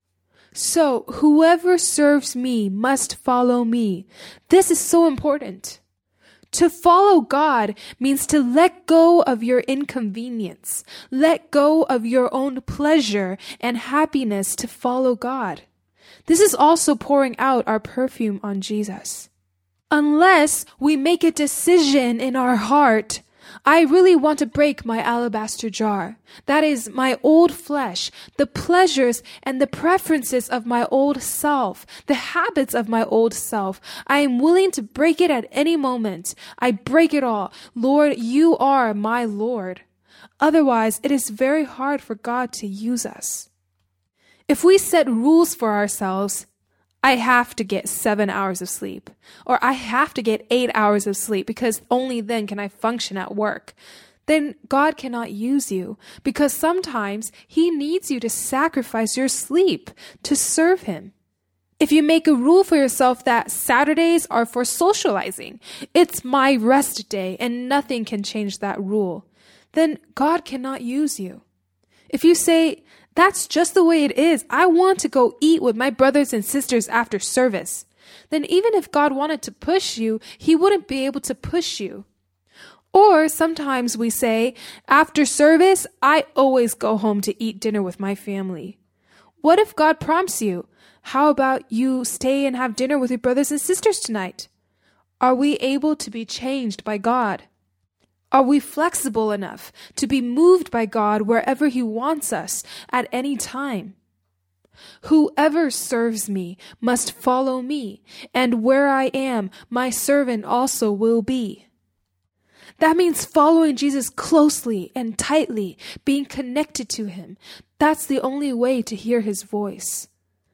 So, whoever serves me must follow me. This is so important. To follow God means to let go of your inconvenience, let go of your own pleasure and happiness to follow God. This is also pouring out our perfume on Jesus. Unless we make a decision in our heart, I really want to break my alabaster jar. That is my old flesh, the pleasures and the preferences of my old self, the habits of my old self. I am willing to break it at any moment. I break it all. Lord, you are my Lord. Otherwise, it is very hard for God to use us. If we set rules for ourselves, I have to get seven hours of sleep, or I have to get eight hours of sleep because only then can I function at work, then God cannot use you because sometimes He needs you to sacrifice your sleep to serve Him. If you make a rule for yourself that Saturdays are for socializing, it's my rest day and nothing can change that rule, then God cannot use you. If you say, "That's just the way it is. I want to go eat with my brothers and sisters after service," then even if God wanted to push you, He wouldn't be able to push you. Or sometimes we say, "After service, I always go home to eat dinner with my family." What if God prompts you? "How about you stay and have dinner with your brothers and sisters tonight?" Are we able to be changed by God? Are we flexible enough to be moved by God wherever He wants us at any time? Whoever serves me must follow me, and where I am, my servant also will be. That means following Jesus closely and tightly, being connected to Him. That's the only way to hear His voice.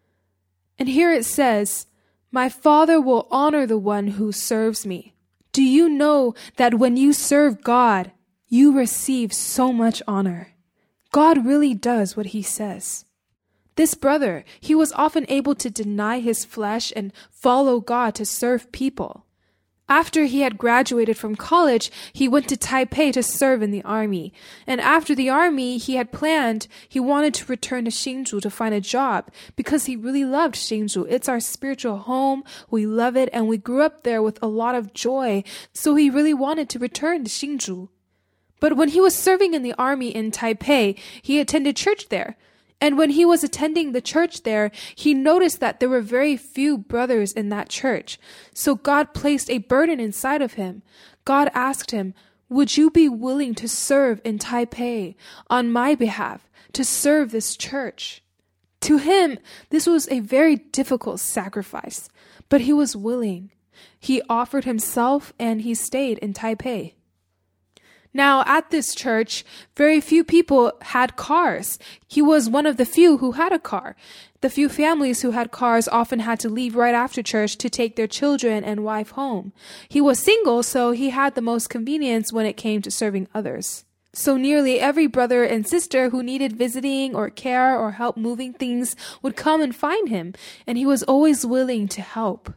And here it says, "My Father will honor the one who serves me." Do you know that when you serve God, you receive so much honor? God really does what He says. This brother, he was often able to deny his flesh and follow God to serve people. After he had graduated from college, he went to Taipei to serve in the army. And after the army, he had planned, he wanted to return to Hsinchu to find a job because he really loved Hsinchu. It's our spiritual home. We love it and we grew up there with a lot of joy. So he really wanted to return to Hsinchu. But when he was serving in the army in Taipei, he attended church there. And when he was attending the church there, he noticed that there were very few brothers in that church. So God placed a burden inside of him. God asked him, "Would you be willing to serve in Taipei on my behalf, to serve this church?" To him, this was a very difficult sacrifice, but he was willing. He offered himself and he stayed in Taipei. Now, at this church, very few people had cars. He was one of the few who had a car. The few families who had cars often had to leave right after church to take their children and wife home. He was single, so he had the most convenience when it came to serving others. So nearly every brother and sister who needed visiting or care or help moving things would come and find him, and he was always willing to help.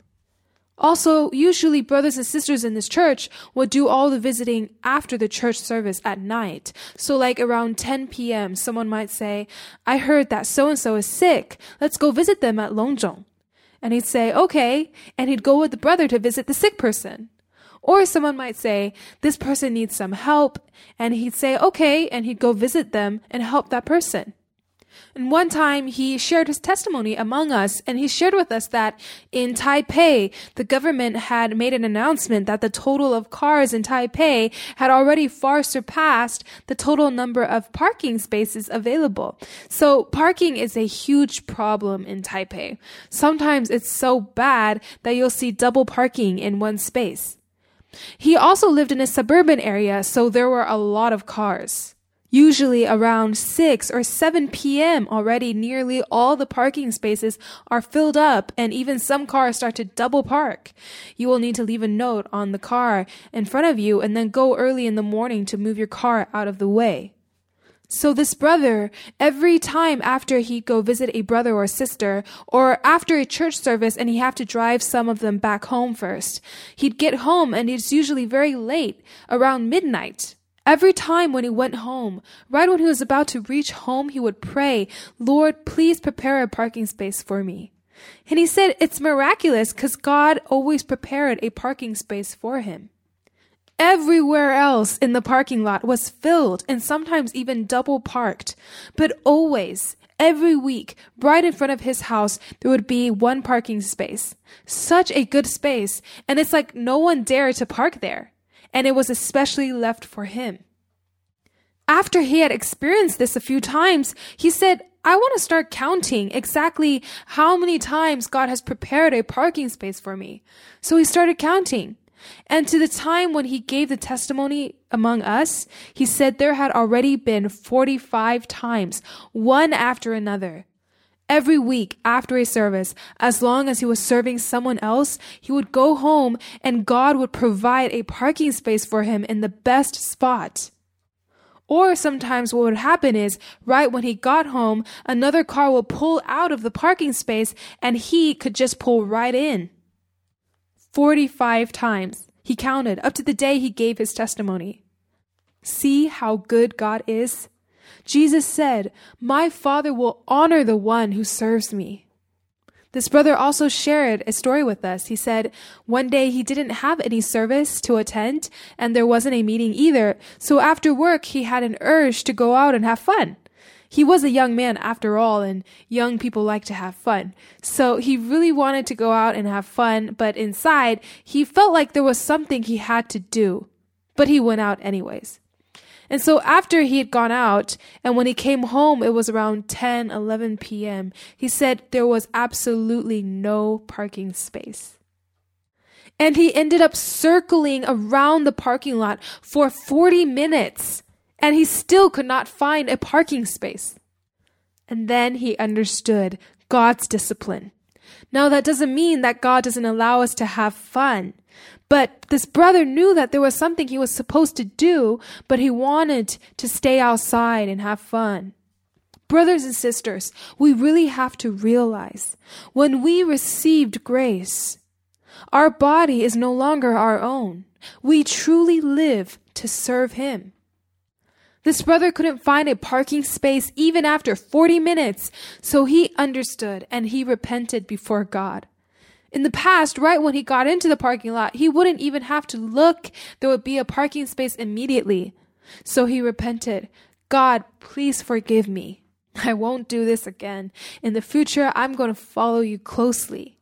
Also, usually brothers and sisters in this church would do all the visiting after the church service at night. So like around ten p.m., someone might say, I heard that so-and-so is sick. Let's go visit them at Longzhong. And he'd say, okay. And he'd go with the brother to visit the sick person. Or someone might say, this person needs some help. And he'd say, okay. And he'd go visit them and help that person. And one time he shared his testimony among us, and he shared with us that in Taipei, the government had made an announcement that the total of cars in Taipei had already far surpassed the total number of parking spaces available. So parking is a huge problem in Taipei. Sometimes it's so bad that you'll see double parking in one space. He also lived in a suburban area, so there were a lot of cars. Usually around six or seven p.m. already nearly all the parking spaces are filled up, and even some cars start to double park. You will need to leave a note on the car in front of you and then go early in the morning to move your car out of the way. So this brother, every time after he'd go visit a brother or sister, or after a church service and he'd have to drive some of them back home first, he'd get home and it's usually very late, around midnight. Every time when he went home, right when he was about to reach home, he would pray, Lord, please prepare a parking space for me. And he said it's miraculous because God always prepared a parking space for him. Everywhere else in the parking lot was filled and sometimes even double parked. But always, every week, right in front of his house, there would be one parking space. Such a good space. And it's like no one dared to park there. And it was especially left for him. After he had experienced this a few times, he said, I want to start counting exactly how many times God has prepared a parking space for me. So he started counting. And to the time when he gave the testimony among us, he said there had already been forty-five times, one after another. Every week after a service, as long as he was serving someone else, he would go home and God would provide a parking space for him in the best spot. Or sometimes what would happen is, right when he got home, another car would pull out of the parking space and he could just pull right in. forty-five times, he counted, up to the day he gave his testimony. See how good God is? Jesus said, my Father will honor the one who serves me. This brother also shared a story with us. He said one day he didn't have any service to attend and there wasn't a meeting either. So after work, he had an urge to go out and have fun. He was a young man after all, and young people like to have fun. So he really wanted to go out and have fun, but inside, he felt like there was something he had to do. But he went out anyways. And so after he had gone out, and when he came home, it was around ten, eleven p.m., he said there was absolutely no parking space. And he ended up circling around the parking lot for forty minutes, and he still could not find a parking space. And then he understood God's discipline. Now, that doesn't mean that God doesn't allow us to have fun. But this brother knew that there was something he was supposed to do, but he wanted to stay outside and have fun. Brothers and sisters, we really have to realize when we received grace, our body is no longer our own. We truly live to serve Him. This brother couldn't find a parking space even after forty minutes, so he understood and he repented before God. In the past, right when he got into the parking lot, he wouldn't even have to look. There would be a parking space immediately. So he repented. God, please forgive me. I won't do this again. In the future, I'm going to follow you closely.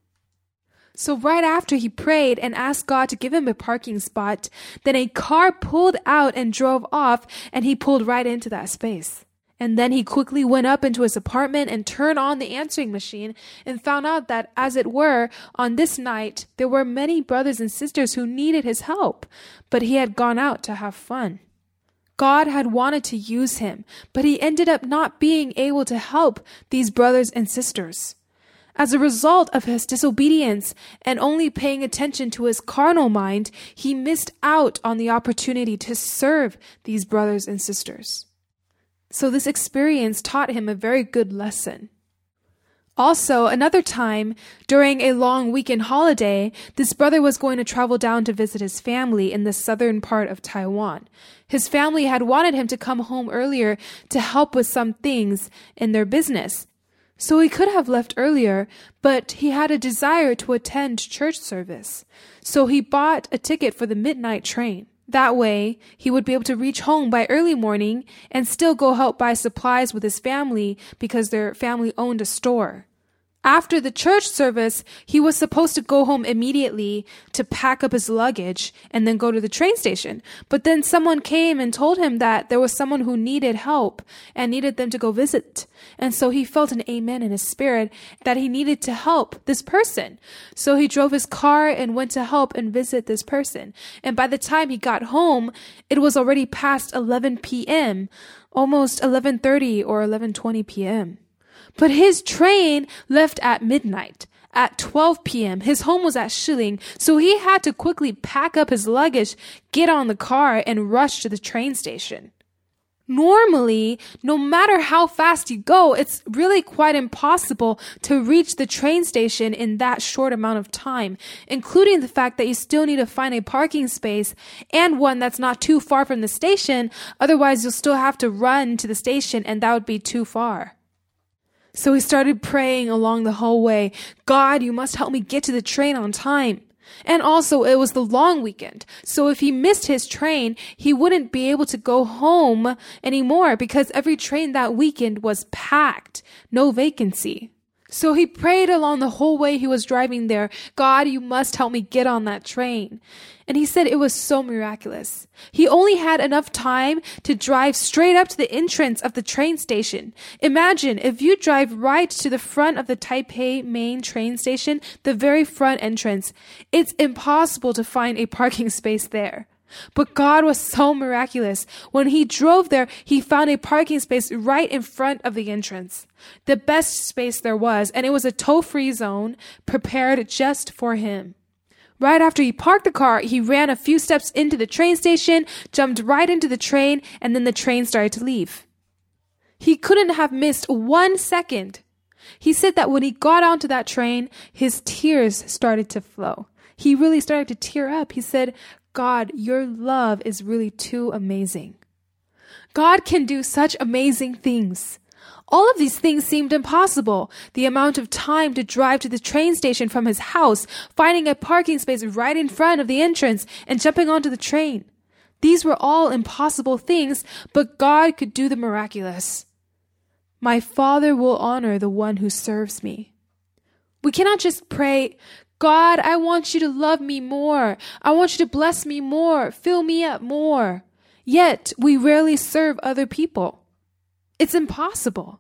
So right after he prayed and asked God to give him a parking spot, then a car pulled out and drove off, and he pulled right into that space. And then he quickly went up into his apartment and turned on the answering machine and found out that, as it were, on this night, there were many brothers and sisters who needed his help, but he had gone out to have fun. God had wanted to use him, but he ended up not being able to help these brothers and sisters. As a result of his disobedience and only paying attention to his carnal mind, he missed out on the opportunity to serve these brothers and sisters. So this experience taught him a very good lesson. Also, another time, during a long weekend holiday, this brother was going to travel down to visit his family in the southern part of Taiwan. His family had wanted him to come home earlier to help with some things in their business. So he could have left earlier, but he had a desire to attend church service. So he bought a ticket for the midnight train. That way, he would be able to reach home by early morning and still go help buy supplies with his family because their family owned a store. After the church service, he was supposed to go home immediately to pack up his luggage and then go to the train station. But then someone came and told him that there was someone who needed help and needed them to go visit. And so he felt an amen in his spirit that he needed to help this person. So he drove his car and went to help and visit this person. And by the time he got home, it was already past eleven p.m., almost eleven thirty or eleven twenty p.m. But his train left at midnight. At twelve p.m., his home was at Shiling, so he had to quickly pack up his luggage, get on the car, and rush to the train station. Normally, no matter how fast you go, it's really quite impossible to reach the train station in that short amount of time, including the fact that you still need to find a parking space and one that's not too far from the station. Otherwise, you'll still have to run to the station, and that would be too far. So he started praying along the whole way, God, you must help me get to the train on time. And also, it was the long weekend. So if he missed his train, he wouldn't be able to go home anymore because every train that weekend was packed. No vacancy. So he prayed along the whole way he was driving there, God, you must help me get on that train. And he said it was so miraculous. He only had enough time to drive straight up to the entrance of the train station. Imagine if you drive right to the front of the Taipei main train station, the very front entrance. It's impossible to find a parking space there. But God was so miraculous. When he drove there, he found a parking space right in front of the entrance. The best space there was, and it was a toll-free zone prepared just for him. Right after he parked the car, he ran a few steps into the train station, jumped right into the train, and then the train started to leave. He couldn't have missed one second. He said that when he got onto that train, his tears started to flow. He really started to tear up. He said, God, your love is really too amazing. God can do such amazing things. All of these things seemed impossible. The amount of time to drive to the train station from his house, finding a parking space right in front of the entrance, and jumping onto the train. These were all impossible things, but God could do the miraculous. My Father will honor the one who serves me. We cannot just pray, God, I want you to love me more. I want you to bless me more. Fill me up more. Yet we rarely serve other people. It's impossible.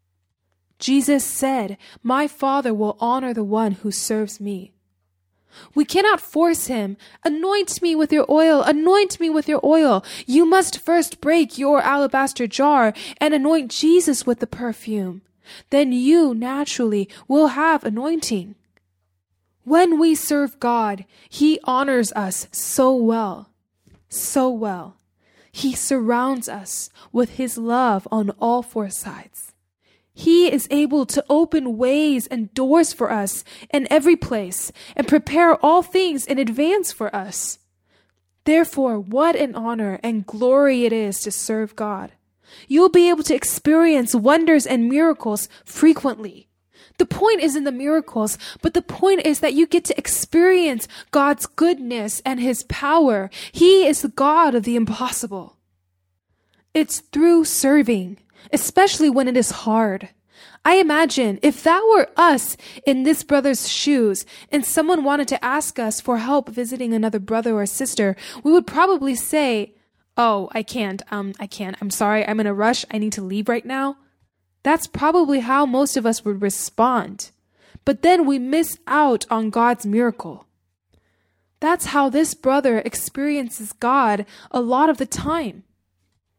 Jesus said, my Father will honor the one who serves me. We cannot force him. Anoint me with your oil. Anoint me with your oil. You must first break your alabaster jar and anoint Jesus with the perfume. Then you naturally will have anointing. When we serve God, he honors us so well, so well. He surrounds us with his love on all four sides. He is able to open ways and doors for us in every place and prepare all things in advance for us. Therefore, what an honor and glory it is to serve God. You'll be able to experience wonders and miracles frequently. The point isn't the miracles, but the point is that you get to experience God's goodness and his power. He is the God of the impossible. It's through serving, especially when it is hard. I imagine if that were us in this brother's shoes and someone wanted to ask us for help visiting another brother or sister, we would probably say, oh, I can't, um, I can't, I'm sorry, I'm in a rush, I need to leave right now. That's probably how most of us would respond. But then we miss out on God's miracle. That's how this brother experiences God a lot of the time.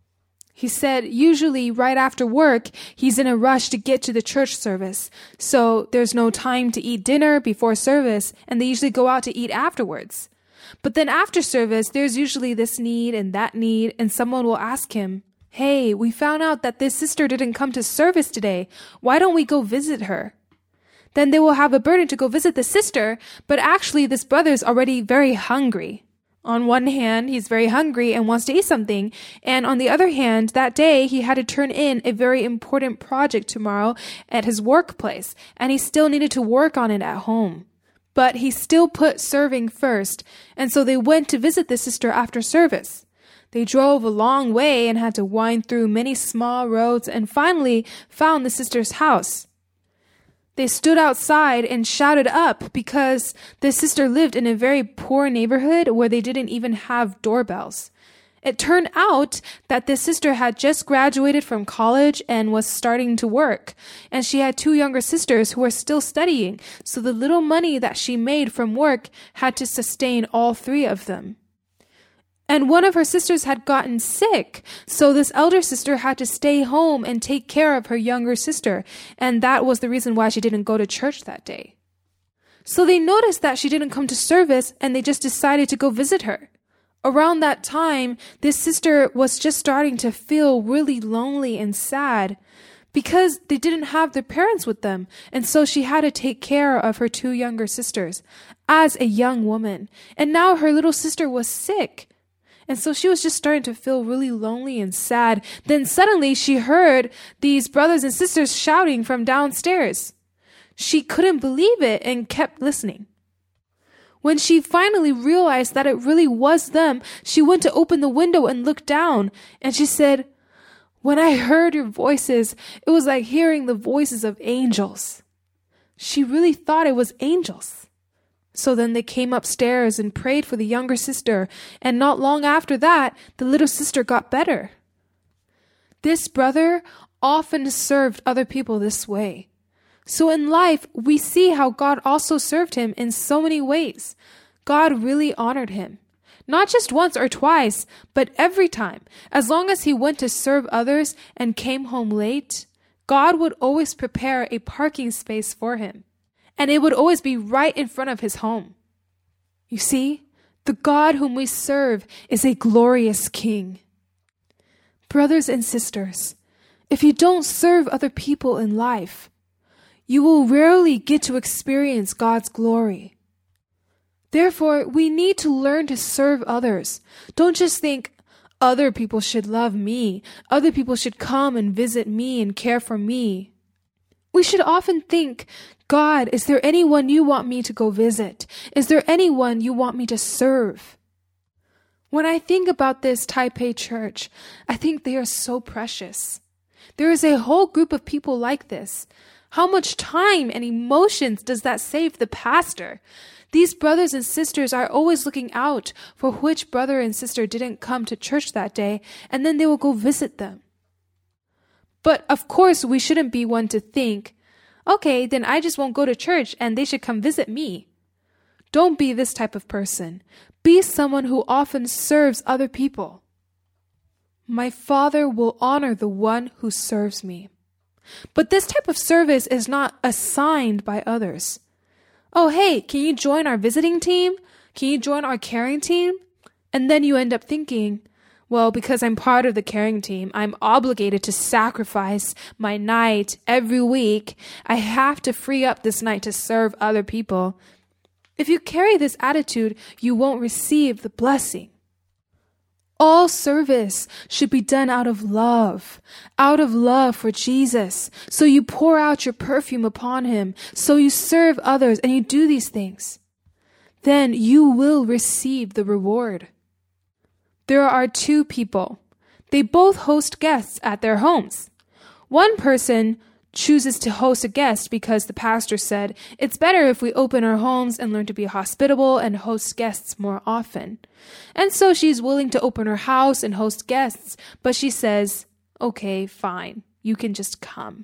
He said usually right after work, he's in a rush to get to the church service. So there's no time to eat dinner before service, and they usually go out to eat afterwards. But then after service, there's usually this need and that need, and someone will ask him, "Hey, we found out that this sister didn't come to service today. Why don't we go visit her?" Then they will have a burden to go visit the sister, but actually this brother is already very hungry. On one hand, he's very hungry and wants to eat something. And on the other hand, that day, he had to turn in a very important project tomorrow at his workplace, and he still needed to work on it at home. But he still put serving first, and so they went to visit the sister after service. They drove a long way and had to wind through many small roads and finally found the sister's house. They stood outside and shouted up because the sister lived in a very poor neighborhood where they didn't even have doorbells. It turned out that this sister had just graduated from college and was starting to work, and she had two younger sisters who were still studying, so the little money that she made from work had to sustain all three of them. And one of her sisters had gotten sick, so this elder sister had to stay home and take care of her younger sister, and that was the reason why she didn't go to church that day. So they noticed that she didn't come to service, and they just decided to go visit her. Around that time, this sister was just starting to feel really lonely and sad because they didn't have their parents with them, and so she had to take care of her two younger sisters as a young woman, and now her little sister was sick. And so she was just starting to feel really lonely and sad. Then suddenly she heard these brothers and sisters shouting from downstairs. She couldn't believe it and kept listening. When she finally realized that it really was them, she went to open the window and look down. And she said, "When I heard your voices, it was like hearing the voices of angels." She really thought it was angels. So then they came upstairs and prayed for the younger sister, and not long after that, the little sister got better. This brother often served other people this way. So in life, we see how God also served him in so many ways. God really honored him. Not just once or twice, but every time. As long as he went to serve others and came home late, God would always prepare a parking space for him. And it would always be right in front of his home. You see, the God whom we serve is a glorious King. Brothers and sisters, if you don't serve other people in life, you will rarely get to experience God's glory. Therefore, we need to learn to serve others. Don't just think, other people should love me. Other people should come and visit me and care for me. We should often think, God, is there anyone you want me to go visit? Is there anyone you want me to serve? When I think about this Taipei church, I think they are so precious. There is a whole group of people like this. How much time and emotions does that save the pastor? These brothers and sisters are always looking out for which brother and sister didn't come to church that day, and then they will go visit them. But of course, we shouldn't be one to think, okay, then I just won't go to church and they should come visit me. Don't be this type of person. Be someone who often serves other people. My Father will honor the one who serves me. But this type of service is not assigned by others. Oh, hey, can you join our visiting team? Can you join our caring team? And then you end up thinking, well, because I'm part of the caring team, I'm obligated to sacrifice my night every week. I have to free up this night to serve other people. If you carry this attitude, you won't receive the blessing. All service should be done out of love, out of love for Jesus. So you pour out your perfume upon him, so you serve others and you do these things. Then you will receive the reward. There are two people. They both host guests at their homes. One person chooses to host a guest because the pastor said, it's better if we open our homes and learn to be hospitable and host guests more often. And so she's willing to open her house and host guests, but she says, okay, fine, you can just come.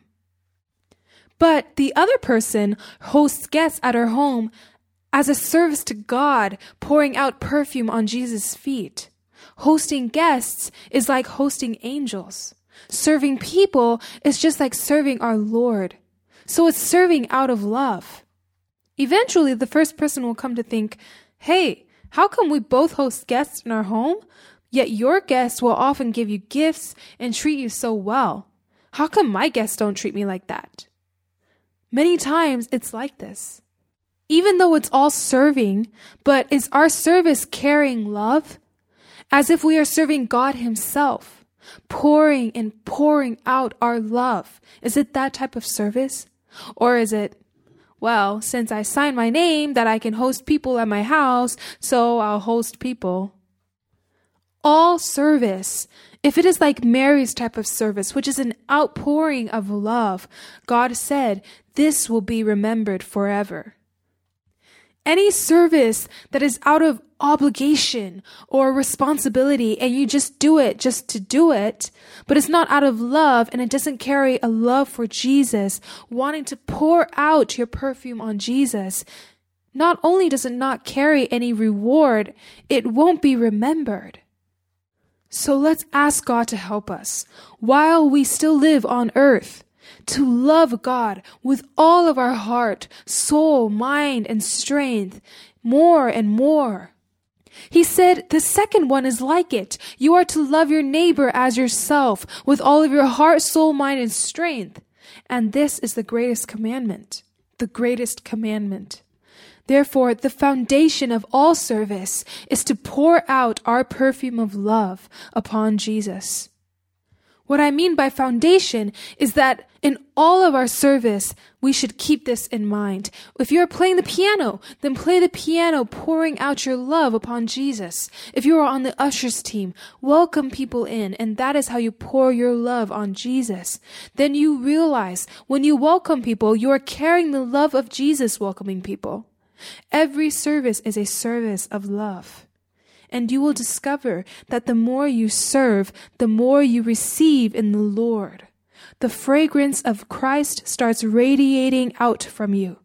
But the other person hosts guests at her home as a service to God, pouring out perfume on Jesus' feet. Hosting guests is like hosting angels. Serving people is just like serving our Lord. So it's serving out of love. Eventually, the first person will come to think, hey, how come we both host guests in our home, yet your guests will often give you gifts and treat you so well? How come my guests don't treat me like that? Many times it's like this. Even though it's all serving, but is our service carrying love? As if we are serving God Himself, pouring and pouring out our love. Is it that type of service? Or is it, well, since I signed my name that I can host people at my house, so I'll host people? All service, if it is like Mary's type of service, which is an outpouring of love, God said, this will be remembered forever. Any service that is out of obligation or responsibility and you just do it just to do it, but it's not out of love and it doesn't carry a love for Jesus, wanting to pour out your perfume on Jesus, not only does it not carry any reward, it won't be remembered. So let's ask God to help us while we still live on earth, to love God with all of our heart, soul, mind, and strength, more and more. He said the second one is like it. You are to love your neighbor as yourself with all of your heart, soul, mind, and strength. And this is the greatest commandment, the greatest commandment. Therefore, the foundation of all service is to pour out our perfume of love upon Jesus. What I mean by foundation is that in all of our service, we should keep this in mind. If you're playing the piano, then play the piano, pouring out your love upon Jesus. If you are on the ushers team, welcome people in, and that is how you pour your love on Jesus. Then you realize when you welcome people, you are carrying the love of Jesus welcoming people. Every service is a service of love. And you will discover that the more you serve, the more you receive in the Lord. The fragrance of Christ starts radiating out from you.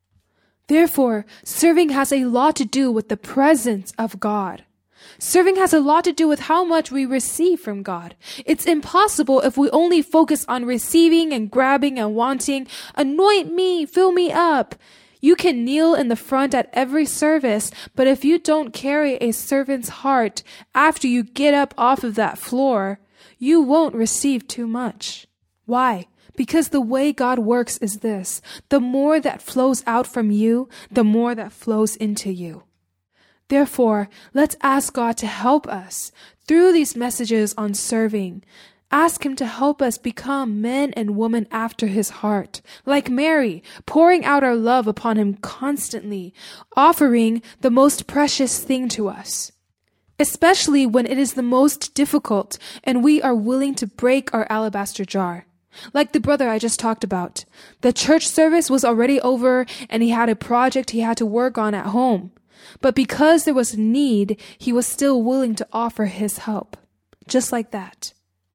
Therefore, serving has a lot to do with the presence of God. Serving has a lot to do with how much we receive from God. It's impossible if we only focus on receiving and grabbing and wanting, anoint me, fill me up. You can kneel in the front at every service, but if you don't carry a servant's heart after you get up off of that floor, you won't receive too much. Why? Because the way God works is this. The more that flows out from you, the more that flows into you. Therefore, let's ask God to help us through these messages on serving. Ask Him to help us become men and women after His heart, like Mary, pouring out our love upon Him constantly, offering the most precious thing to us, especially when it is the most difficult and we are willing to break our alabaster jar. Like the brother I just talked about. The church service was already over and he had a project he had to work on at home. But because there was a need, he was still willing to offer his help. Just like that.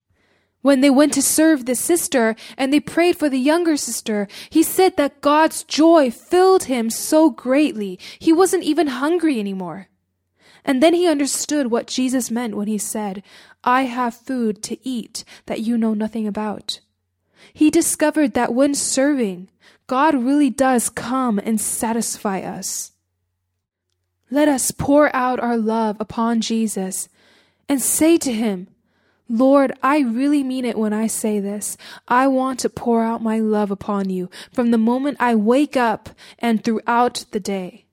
When they went to serve the sister and they prayed for the younger sister, he said that God's joy filled him so greatly, he wasn't even hungry anymore. And then he understood what Jesus meant when he said, I have food to eat that you know nothing about. He discovered that when serving, God really does come and satisfy us. Let us pour out our love upon Jesus and say to Him, Lord, I really mean it when I say this. I want to pour out my love upon you from the moment I wake up and throughout the day.